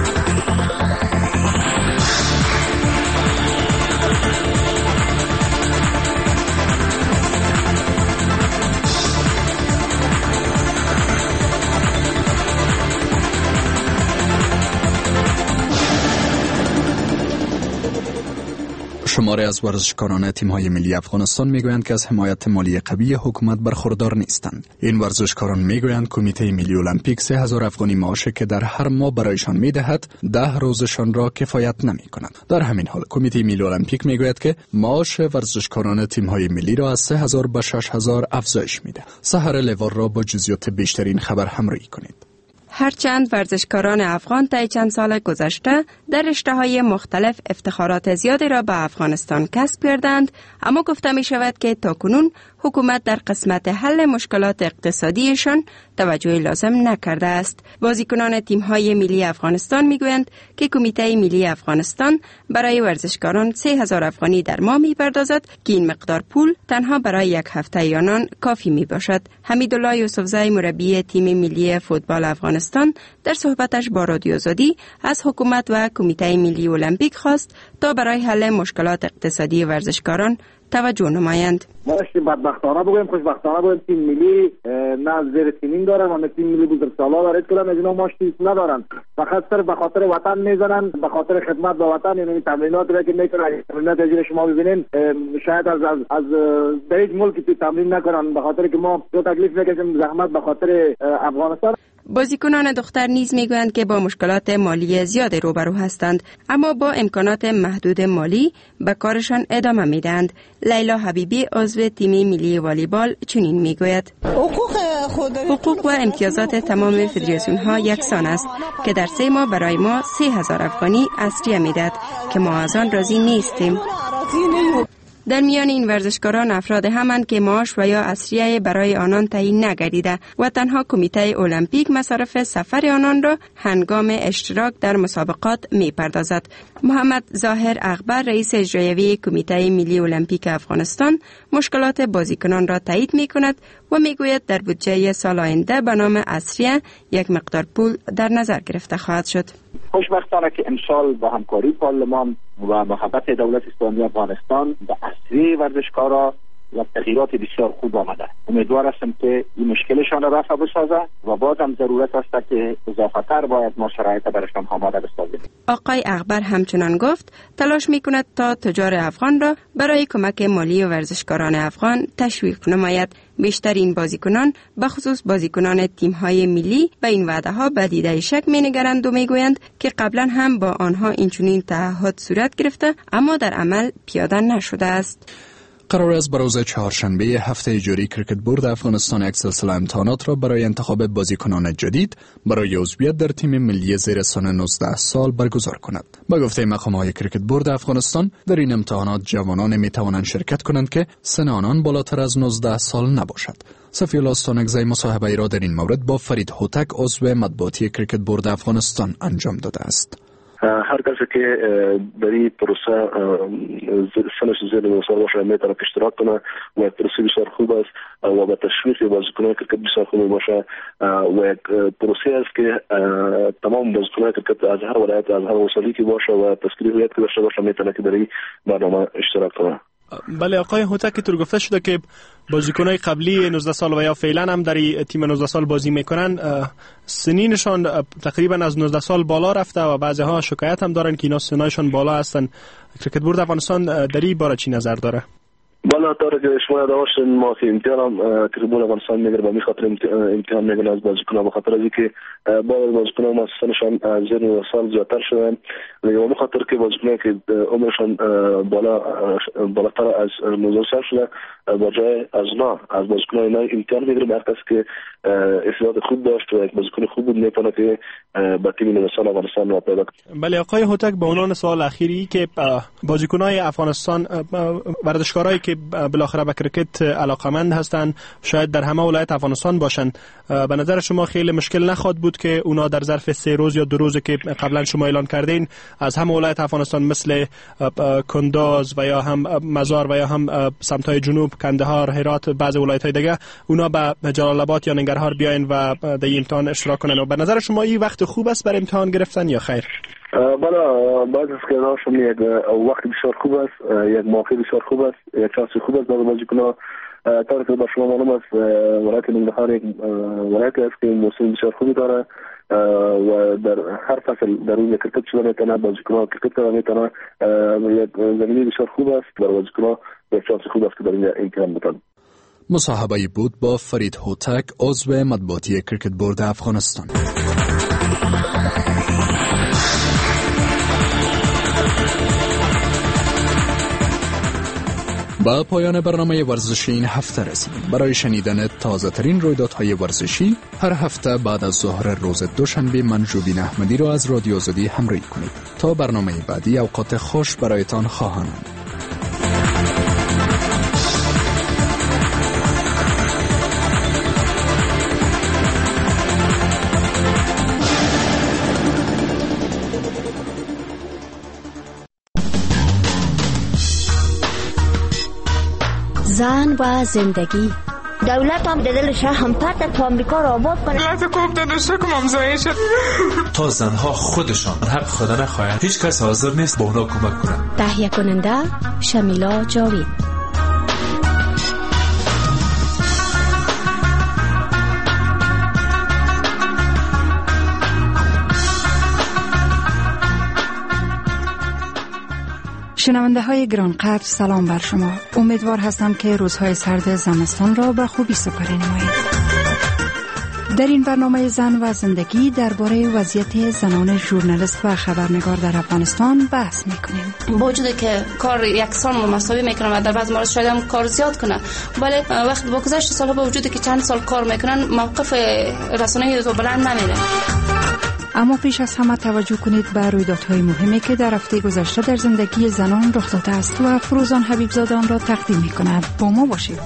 شماره از ورزشکاران تیم‌های ملی افغانستان میگویند که از حمایت مالی قوی حکومت برخوردار نیستند. این ورزشکاران میگویند کمیته ملی المپیک 3000 افغانی معاش که در هر ماه برایشان میدهد 10 روزشان را کفایت نمی‌کند. در همین حال کمیته ملی المپیک میگوید که معاش ورزشکاران تیم‌های ملی را از 3000 به 6000 افزایش میده. سحر لوار را با جزئیات بیشترین خبر همراهی کنید. هرچند ورزشکاران افغان طی چند سال گذشته در رشته‌های مختلف افتخارات زیادی را به افغانستان کسب کردند، اما گفته می شود که تاکنون حکومت در قسمت حل مشکلات اقتصادیشان توجه لازم نکرده است. بازیکنان تیم‌های ملی افغانستان می‌گویند که کمیته ملی افغانستان برای ورزشکاران 3000 افغانی در ماه می‌پردازد که این مقدار پول تنها برای یک هفته آنان کافی می‌باشد. حمیدالله یوسفزئی مربی تیم ملی فوتبال افغانستان در صحبتش با رادیو آزادی از حکومت و کمیته ملی المپیک خواست تا برای حل مشکلات اقتصادی ورزشکاران توجه نمایند. ما بدبختانه بگویم، خوشبختانه بگویم، تیم ملی نه زیر سنین دارن و نه تیم ملی بزرگسالا دارن که از اینا ماشتی ندارن، فقط صرف به خاطر وطن میزنن، به خاطر خدمت به وطن. یعنی تمرینات را که میکنن، تمرینات اجرا شما ببینین شاید از در هیچ ملکی تمرین نکنن، به خاطر که ما دو تکلیف میکشیم زحمت به خاطر افغانستان. بازیکنان دختر نیز میگویند که با مشکلات مالی زیاد روبرو هستند، اما با امکانات محدود مالی به کارشان ادامه میدهند. لیلا حبیبی عضو تیم ملی والیبال چنین میگوید: حقوق و امتیازات تمام فدراسیون ها یکسان است که در 3 ماه برای ما 3000 افغانی اصریه میدهد که ما از آن راضی نیستیم. در میان این ورزشکاران افراد همند که معاش و یا اسریه برای آنان تعیین نگردیده و تنها کمیته المپیک مصارف سفر آنان را هنگام اشتراک در مسابقات می‌پردازد. محمد ظاهر اغبر رئیس اجرایی کمیته ملی المپیک افغانستان مشکلات بازیکنان را تایید می‌کند و می‌گوید در بودجه سال آینده به نام اسریه یک مقدار پول در نظر گرفته خواهد شد. خوشبختانه که امسال با همکاری پارلمان و محبت دولت اسلامی افغانستان به اسریه ورزشکارا و تغییرات بسیار خوب آمده. امیدوار هستم که این مشکلشان را رفع بسازه و بازم ضرورت است که اضافه‌تر باید ما شرایط برایشان آماده بسازیم. آقای اغبر همچنان گفت تلاش می‌کند تا تجار افغان را برای کمک مالی و ورزشکاران افغان تشویق نماید. بیشترین بازیکنان به خصوص بازیکنان تیم‌های ملی به این وعده‌ها به دیده شک می‌نگرند و می‌گویند که قبلا هم با آنها اینچنین تعهد صورت گرفته اما در عمل پیاده نشده است. قرار است بر روز چهارشنبه هفته جاری کریکت بورد افغانستان یک سلسله امتحانات را برای انتخاب بازیکنان جدید برای عضویت در تیم ملی زیر سن 19 سال برگزار کند. با گفته مقام‌های کریکت بورد افغانستان در این امتحانات جوانان می‌توانند شرکت کنند که سن آنان بالاتر از 19 سال نباشد. صفی الله استانکزی مصاحبه را در این مورد با فرید هوتک عضو مطبوعاتی کریکت بورد افغانستان انجام داده است. هر کسی که در این پروسه سنش زیر 19 سال باشه میتونه اشتراک کنه و پروسه بسیار خوب است و به تشویق بازیکنان کرکت بسیار خوب باشه و یک پروسه است که تمام بازیکنان کرکت از هر ولایت از هر وسیله که باشه و تسکیری هویت که داشته باشه میتونه که در این برنامه اشتراک کنه. بله آقای هوتک، طور گفته شده که بازیکنای قبلی 19 سال و یا فعلا هم در تیم 19 سال بازی میکنن سنینشان تقریبا از 19 سال بالا رفته و بعضی‌ها شکایت هم دارن که اینا سنایشان بالا هستن. کریکت بورد افغانستان در این باره چی نظر داره؟ بالا طور که شما یاد باشین ما که امتحان هم کریکت بورد افغانستان میگیره به خاطر امتحان میگن از بازیکن‌ها به خاطر اینکه بعضی بازیکن‌ها سنشان از زیر 19 سال زیادتر شدن و به خاطر که بازیکن‌ها که عمرشان بالاتر از 19 سال شده با جای از نه از بازیکن‌های نه امتحان میگیره. هر کسی که استعداد خوب داشت و یک بازیکن خوب بود میتونه که به تیم 19 سال افغانستان را پیدا کنه. بله آقای هوتک، به عنوان سوال اخیری که بازیکن‌های افغانستان ورزشکارایی که بالاخره به کرکت علاقمند هستند شاید در همه ولایت افغانستان باشند، به نظر شما خیلی مشکل نخواهد بود که اونا در ظرف 3 روز یا 2 روز که قبلا شما اعلان کردین از همه ولایت افغانستان مثل کنداز و یا هم مزار و یا هم سمت‌های جنوب کندهار، هرات، بعضی ولایت‌های دیگه اونا به جلال آباد یا ننگرهار بیاین و در امتحان اشتراک کنن؟ و به نظر شما این وقت خوب است برای امتحان گرفتن یا خیر؟ بالا بعضی از که داشتم یک وقت بسیار خوب است، یک موقع بسیار خوب است، یک چانس خوب است برای بازیکن‌ها. طوری که با شما معلوم است ولایت ننگرهار یک ولایتی است که موسم بسیار خوبی داره و در هر فصل در اون کرکت شده میتونه بازیکن‌ها کرکت کنه، میتونه یک زمینه بسیار خوب است برای بازیکن‌ها، یک چانس خوب است که در این امتحان بتونن. مصاحبه بود با فرید هوتک عضو مطبوعاتی کریکت بورد افغانستان. با پایان برنامه ورزشی این هفته رسیدیم. برای شنیدن تازه ترین رویدادهای ورزشی هر هفته بعد از ظهر روز دوشنبه من جوبین احمدی را از رادیو آزادی همراهی کنید. تا برنامه بعدی اوقات خوش برایتان خواهانم. زن و زندگی. دولت هم دل شهر هم پرد تا امریکا را آباد کنه. دولت کوفته داشته که ممزایی شد. تا زنها خودشان حق خدا نخواهند هیچ کس حاضر نیست با اونا کمک کنه. تهیه کننده شمیلا جاوید. شنونده های گرانقدر سلام بر شما. امیدوار هستم که روزهای سرد زمستان را به خوبی سپری نمایید. در این برنامه زن و زندگی درباره وضعیت زنان ژورنالیست و خبرنگار در افغانستان بحث میکنیم. با وجودی که کار یکسان و مساوی میکنن و در بعض موارد شاید هم کار زیاد کنن، ولی وقتی با گذشت سالها با وجودی که چند سال کار میکنن موقف رسانه‌ای تو بلند نمیره. اما پیش از همه توجه کنید به رویدادهای مهمی که در هفته گذشته در زندگی زنان رخ داده است و فروزان حبیبزاده آن را تقدیم می‌کند. با ما باشید.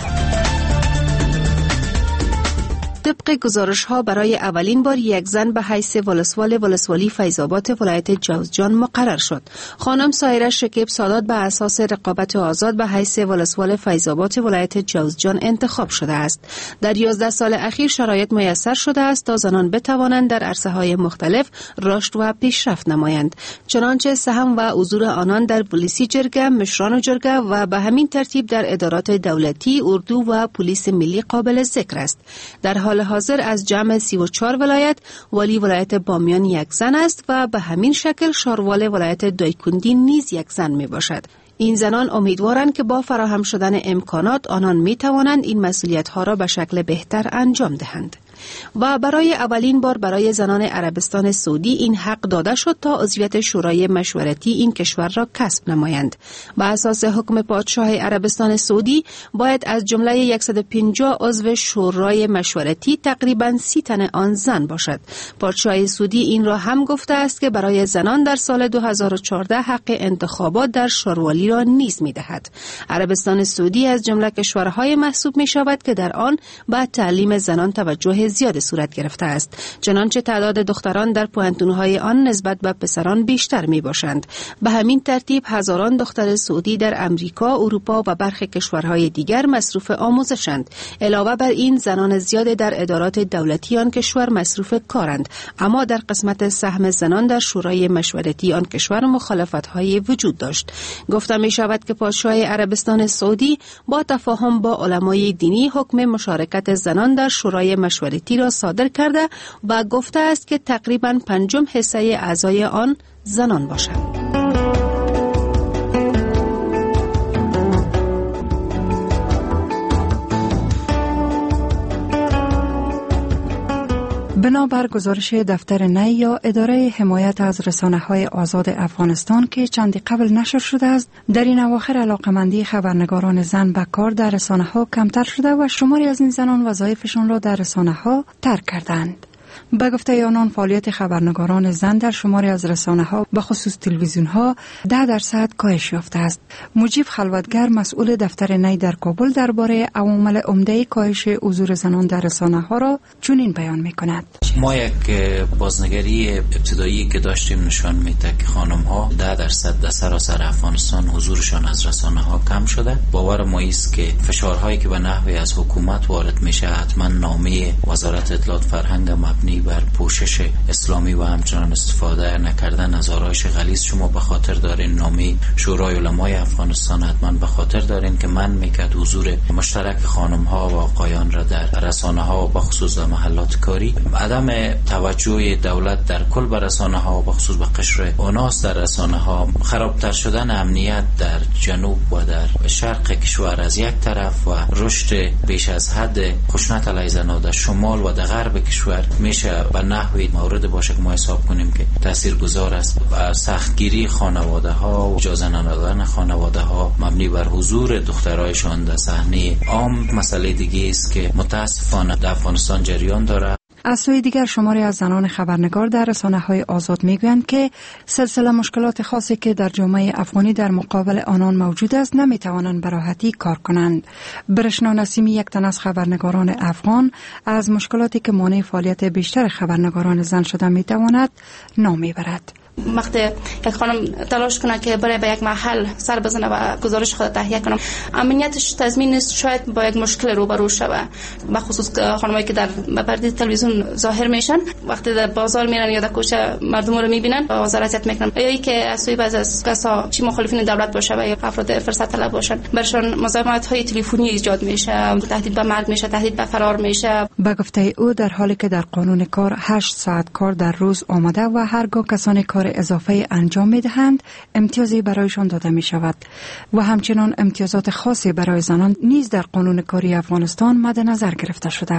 طبق گزارش‌ها برای اولین بار یک زن به حیث ولسوالی فیض‌آباد ولایت جوزجان مقرر شد. خانم سایره شکیب سادات به اساس رقابت آزاد به حیث ولسوال فیض‌آباد ولایت جوزجان انتخاب شده است. در 11 سال اخیر شرایط میسر شده است تا زنان بتوانند در عرصه‌های مختلف رشد و پیشرفت نمایند. چنانچه سهم و حضور آنان در پلیسی جرگه، مشران جرگه و به همین ترتیب در ادارات دولتی، اردو و پلیس ملی قابل ذکر است. در حال حاضر از جمع 34 ولایت والی ولایت بامیان یک زن است و به همین شکل شاروال ولایت دایکندی نیز یک زن می باشد. این زنان امیدوارند که با فراهم شدن امکانات آنان می توانند این مسئولیت ها را به شکل بهتر انجام دهند. و برای اولین بار برای زنان عربستان سعودی این حق داده شد تا عضویت شورای مشورتی این کشور را کسب نمایند. با اساس حکم پادشاه عربستان سعودی باید از جمله 150 عضو شورای مشورتی تقریباً 30 تن آن زن باشد. پادشاه سعودی این را هم گفته است که برای زنان در سال 2014 حق انتخابات در شوروالی را نیز می دهد. عربستان سعودی از جمله کشورهای محسوب می شود که در آن به تعلیم زنان توجه زیاد صورت گرفته است، چنانچه تعداد دختران در پوهنتون‌های آن نسبت به پسران بیشتر می باشند. به همین ترتیب هزاران دختر سعودی در امریکا، اروپا و برخی کشورهای دیگر مصروف آموزشند. علاوه بر این زنان زیاد در ادارات دولتی آن کشور مصروف کارند، اما در قسمت سهم زنان در شورای مشورتی آن کشور مخالفت‌های وجود داشت. گفته می شود که پادشاه عربستان سعودی با تفاهم با علمای دینی حکم مشارکت زنان در شورای مشورتی را صادر کرده و گفته است که تقریباً 50 حصه اعضای آن زنان باشند. بنابر گزارش دفتر نی یا اداره حمایت از رسانه‌های آزاد افغانستان که چندی قبل نشر شده است، در این اواخر علاقمندی خبرنگاران زن به کار در رسانه‌ها کمتر شده و شماری از این زنان وظایفشان را در رسانه‌ها ترک کردند. به گفته آنان فعالیت خبرنگاران زن در شماری از رسانه‌ها به خصوص تلویزیون‌ها 10% کاهش یافته است. مجیب خلوتگر مسئول دفتر نی در کابل درباره عوامل عمده کاهش حضور زنان در رسانه‌ها را چنین بیان می‌کند. ما یک بازنگری ابتدایی که داشتیم نشان میده که خانم‌ها 10% در سراسر افغانستان حضورشان از رسانه‌ها کم شده. باور ما است که فشارهایی که به نحوی از حکومت وارد میشه حتما نامه وزارت اطلاعات فرهنگ مبنی بر پوشش اسلامی و همچنان استفاده نکردن از آرایش غلیظ شما به خاطر دارین، نامه شورای علمای افغانستان حتما به خاطر دارین که من میکرد حضور مشترک خانم‌ها و آقایان را در رسانه‌ها و بخصوص در محلات کاری. عدم توجه دولت در کل به رسانه‌ها و بخصوص به قشر اوناس در رسانه‌ها، خرابتر شدن امنیت در جنوب و در شرق کشور از یک طرف و رشد بیش از حد خشونت علیه زنان در شمال و در غرب کشور میشه به نحوی مورد باشه که ما حساب کنیم که تاثیرگذار است. و سختگیری خانواده‌ها و اجازه ندادن خانواده‌ها مبنی بر حضور دخترایشان در صحنه عام مسئله دیگه است که متاسفانه در افغانستان جریان داره. از سوی دیگر شماری از زنان خبرنگار در رسانه‌های آزاد میگویند که سلسله مشکلات خاصی که در جامعه افغانی در مقابل آنان موجود است نمیتوانند به راحتی کار کنند. برشنا نسیمی یک تن از خبرنگاران افغان از مشکلاتی که مانع فعالیت بیشتر خبرنگاران زن شده میتواند نام میبرد. وقتی یک خانم تلاش کنه که برای به یک محل سر بزنه و گزارش خود تهیه کنه، امنیتش تضمین نیست، شاید با یک مشکل روبرو شوه. به خصوص خانمایی که در پرده تلویزیون ظاهر میشن، وقتی در بازار میرن یا در کوچه مردم رو میبینن با اذیت میکنن، یا اینکه از سوی بعضی از کسا چی مخالفین دولت باشه و یا افراد فرصت طلب باشن، برشان مزاحمت های تلفنی ایجاد میشه، تهدید به مرگ میشه، تهدید به فرار میشه. به گفته او در حالی که در قانون کار 8 ساعت کار در روز آمده و هرگاه کسانی کار اضافه انجام میدهند امتیازی برایشان داده می شود و همچنان امتیازات خاصی برای زنان نیز در قانون کاری افغانستان مد نظر گرفته شده است.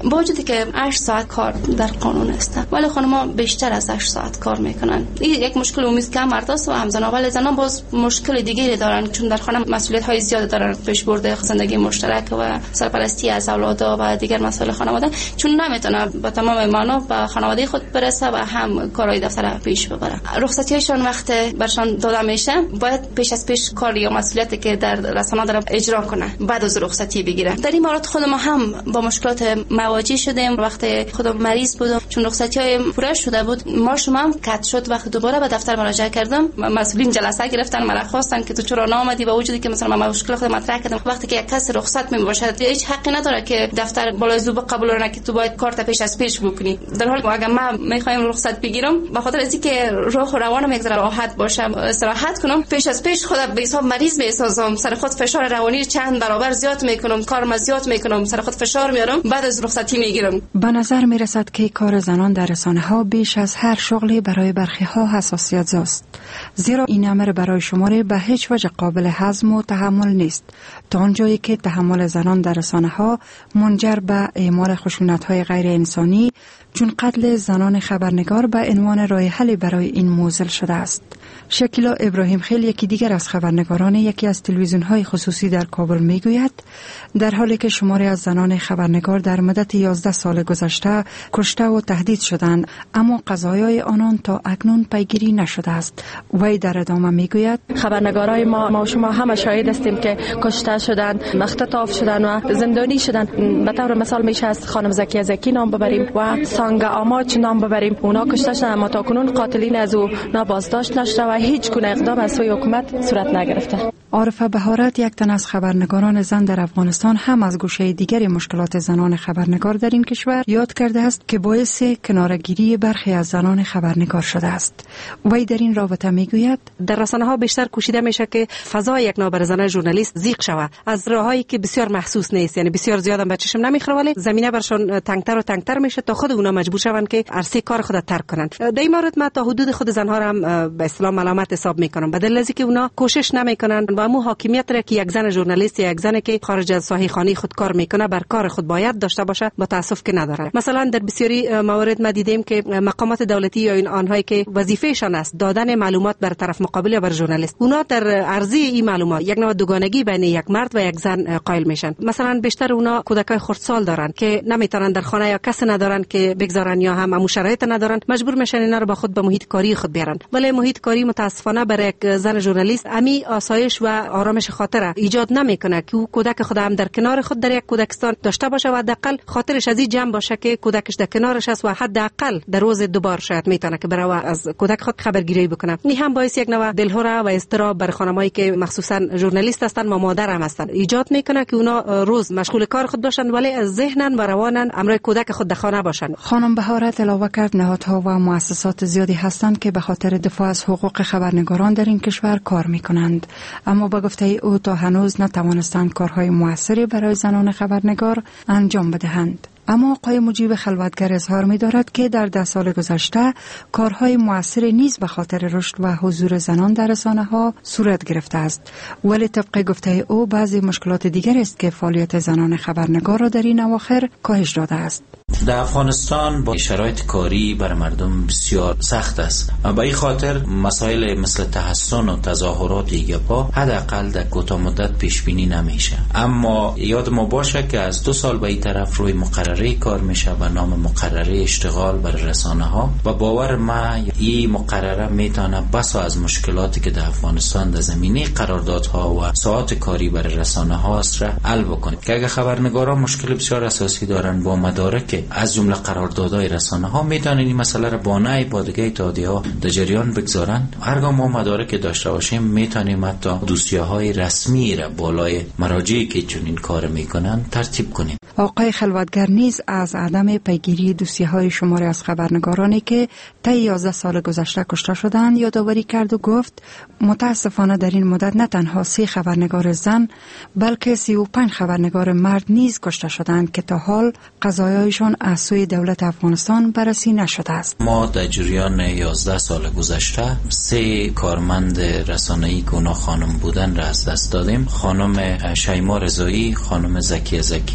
با وجودی که 8 ساعت کار در قانون است، ولی خانم‌ها بیشتر از 8 ساعت کار میکنن. این یک مشکل اومیز که مرد است و هم زنان، ولی زنان باز مشکل دیگری دارن چون در خانه مسئولیت‌های زیاد دارن، پیشبرد زندگی مشترک و سرپرستی از اولاد و دیگر مسائل خانواده، چون نمیتونه به تمام معنا به خانواده خود برسه و هم کارهای دفتر پیش ببره. رخصتیشون وقت برشان داده میشه باید پیش از پیش کار یا مسئولیتی که در رسانه داره اجرا کنه، بعد از رخصتی بگیره. در این مورد خود ما هم با مشکلات مواجه شدیم. وقتی خودم مریض بودم چون رخصتی‌های پوره شده بود، ما شما هم قطع شد. وقت دوباره به دفتر مراجعه کردم، مسئولین جلسه گرفتن، مرا خواستن که تو چرا نامدی، با وجودی که مثلا من مشکل خود مطرح کردم. وقتی که یک کس رخصت میباشد هیچ حقی نداره که دفتر بالای زوب قبول کنه که تو باید کارت پیش از پیش بکنی، در حالی که اگر من میخوایم رخصت بگیرم به خاطر از اینکه راه و روانم یک ذره راحت باشم، استراحت کنم، پیش از پیش خودم به حساب مریض میسازم، سر خود فشار روانی چند برابر زیاد میکنم، کارم زیاد میکنم، سر خود فشار میارم، بعد از رخصتی میگیرم. به نظر میرسد که کار زنان در رسانه‌ها بیش از هر شغلی برای برخی ها حساسیت است، زیرا این امر برای شماره به هیچ وجه قابل هضم و تحمل نیست، تا آنجایی که تحمل زنان در رسانه‌ها منجر به اعمال خشونت‌های غیر انسانی چون قتل زنان خبرنگار به عنوان راه حل برای این موزل شده است. شکیلا ابراهیم خیل، یکی دیگر از خبرنگاران یکی از تلویزیون‌های خصوصی در کابل میگوید در حالی که شماری از زنان خبرنگار در مدت 11 سال گذشته کشته و تهدید شدند، اما قضایای آنان تا اکنون پیگیری نشده است. وی در ادامه میگوید خبرنگارای ما و شما همه شاهد هستیم که کشته شدند، اختطاف شدند و زندانی شدند. به طور مثال میشه از خانم زکیه زکی نام ببریم و سانگ آماچ نام ببریم. اونا کشته شدند اما تا کنون قاتلین از او بازداشت نشده و هیچ گونه اقدام از سوی حکومت صورت نگرفته. عارفه بهارت، یک تن از خبرنگاران زن در افغانستان، هم از گوشه دیگر مشکلات زنان خبرنگار در این کشور یاد کرده است که باعث کناره‌گیری برخی از زنان خبرنگار شده است. وی در این رابطه میگوید در رسانه‌ها بیشتر کوشیده میشه که فضای یک نابر زن ژورنالیست زیق شود از راهایی که بسیار محسوس نیست، یعنی بسیار زیاد به چشم نمیخوره، ولی زمینه برشون تنگتر و تنگتر میشه تا خود اونا مجبور شوند که عرصه کار خود ترک کنند. در این مورد ما تا حدود خود زنها را هم به اصطلاح ملامت حساب میکنم، بدل از اینکه اونا کوشش نمیکنن و مو حاکمیت را که یک زن ژورنالیست یا یک زن که خارج از ساحه خانه خود کار میکنه بر کار خود باید داشته باشه، با تاسف که نداره. مثلا در بسیاری موارد ما دیدیم که مقامات دولتی یا این آنهایی که وظیفهشان است دادن معلومات بر طرف مقابل یا بر ژورنالیست، اونا در عرضه این معلومات یک نوع دوگانگی بین یک مرد و یک زن قائل میشن. مثلا بیشتر اونا کودکای خردسال دارن که نمیتونن در خانه یا کس ندارن که بگذارن یا هم شرایط ندارن، مجبور میشن اینا رو با خود به محیط کاری خود بیارن. ولی محیط کاری متاسفانه برای یک زن ژورنالیست امی آسایش و آرامش خاطر ایجاد نمیکنه که او کودک خود هم در کنار خود در یک کودکستان داشته باشه و حداقل خاطرش از این جمع باشه که کودکش در کنارش است و حداقل در روز دوبار شاید میتونه که برای از کودک خود خبرگیری بکنه. این هم باعث یک نوع دلهره و اضطراب بر خانمایی که مخصوصا ژورنالیست هستن و مادر هم هستن ایجاد میکنه که اونا روز مشغول کار خود باشن ولی از ذهنن و روانن امروی کودک خود در خانه باشن. خانم بهارت علاوه کرد نهادها و مؤسسات زیادی هستند که به خاطر دفاع از حقوق خبرنگاران در این کشور کار میکنند، اما با گفته او تا هنوز نتوانستند کارهای موثری برای زنان خبرنگار انجام بدهند. اما آقای مجیب خلوتگر اظهار می دارد که در 10 سال گذشته کارهای موثری نیز به خاطر رشد و حضور زنان در رسانه‌ها صورت گرفته است، ولی طبق گفته او بعضی مشکلات دیگر است که فعالیت زنان خبرنگار را در این اواخر کاهش داده است. در افغانستان با شرایط کاری بر مردم بسیار سخت است. با این خاطر مسائل مثل تحسن و تظاهرات یگپا حداقل در کوتاه مدت پیش بینی نمیشه. اما یاد ما باشه که از 2 سال به این طرف روی مقرره کار میشه به نام مقرره اشتغال بر رسانه ها و باور ما این مقرره میتونه بسا از مشکلاتی که در افغانستان در زمینه قراردادها و ساعات کاری بر رسانه ها است را حل بکنه. که اگر خبرنگاران مشکل بسیار اساسی دارن با مدارک از جمله قراردادهای رسانه ها میتونن این مسئله را با نهی بادگه اتحادیه ها در جریان بگذارن. هرگاه ما مدارک داشته باشیم میتونیم حتی دوسیه های رسمی را بالای مراجعی که چنین کار میکنن ترتیب کنیم. آقای خلوتگر نیز از عدم پیگیری دوسیه های شماری از خبرنگارانی که طی 11 سال گذشته کشته شدند یادآوری کرد و گفت متاسفانه در این مدت نه تنها 3 خبرنگار زن بلکه 35 خبرنگار مرد نیز کشته شدند که تا حال قضایایشان از سوی دولت افغانستان بررسی نشده است. ما در جریان 11 سال گذشته 3 کارمند رسانه‌ای که اونا خانم بودن را از دست دادیم. خانم شیما رضایی، خانم زکیه زکی و خانم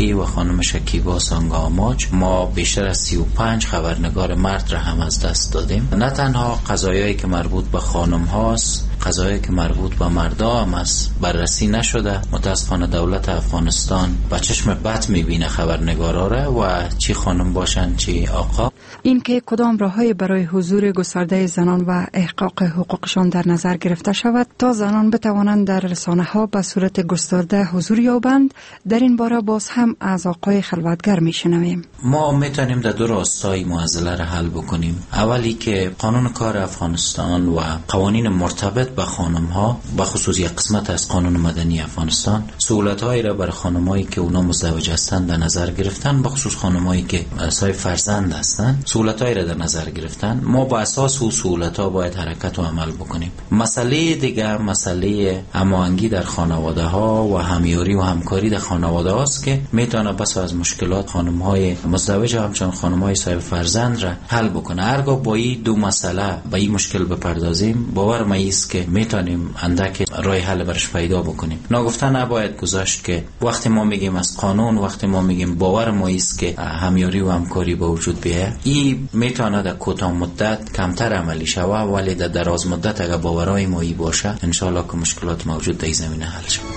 خانم شکیبا سانگا آماج ما بیشتر از 35 خبرنگار مرد را هم از دست دادیم. نه تنها قضایایی که مربوط به خانم هاست، قضایایی که مربوط به مردا هم از بررسی نشده. متاسفانه دولت افغانستان با چشم بد میبینه خبرنگارا را و چی خانم باشن چی آقا. این که کدام راههای برای حضور گسترده زنان و احقاق حقوقشان در نظر گرفته شود تا زنان بتوانند در رسانه ها به صورت گسترده حضور یابند، در این باره باز هم از آقای خلوتگر میشنویم. ما میتونیم در دو راستای معضله را حل بکنیم. اولی که قانون کار افغانستان و قوانین مرتبط به خانم ها، به خصوص یک قسمت از قانون مدنی افغانستان، سهولت‌هایی را برای خانمایی که اونا مزدوج هستند در نظر گرفتن، به خصوص خانمایی که صاحب فرزند هستند سهولت‌هایی را در نظر گرفتن. ما با اساس او سهولت‌ها باید حرکت و عمل بکنیم. مسئله دیگر مسئله هماهنگی در خانواده ها و همیاری و همکاری در خانواده هاست که میتونه بس از مشکلات خانم‌های مزدوج و همچنان خانم‌های صاحب فرزند را حل بکنه. هرگاه با این دو مسئله به این مشکل بپردازیم، باور ما است که میتونیم اندک راه حل برش پیدا بکنیم. ناگفته نباید گذاشت که وقتی ما میگیم از قانون، وقتی ما میگیم باور ما است که همیاری و همکاری به وجود بیاید، این میتونه در کوتاه مدت کمتر عملی شوه، ولی در دراز مدت اگر باورای ما این باشه ان شاء الله که مشکلات موجود در این زمینه حل شود.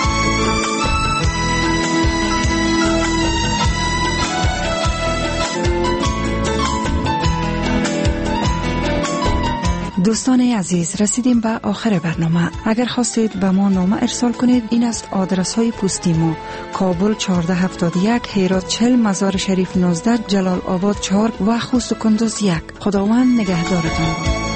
دوستان عزیز، رسیدیم به آخر برنامه. اگر خواستید به ما نامه ارسال کنید، این است آدرس های پستی ما: کابل 1471، هرات 40، مزار شریف 19، جلال آباد 4 و خوست و کندوز 1. خداوند نگهدارتان باد.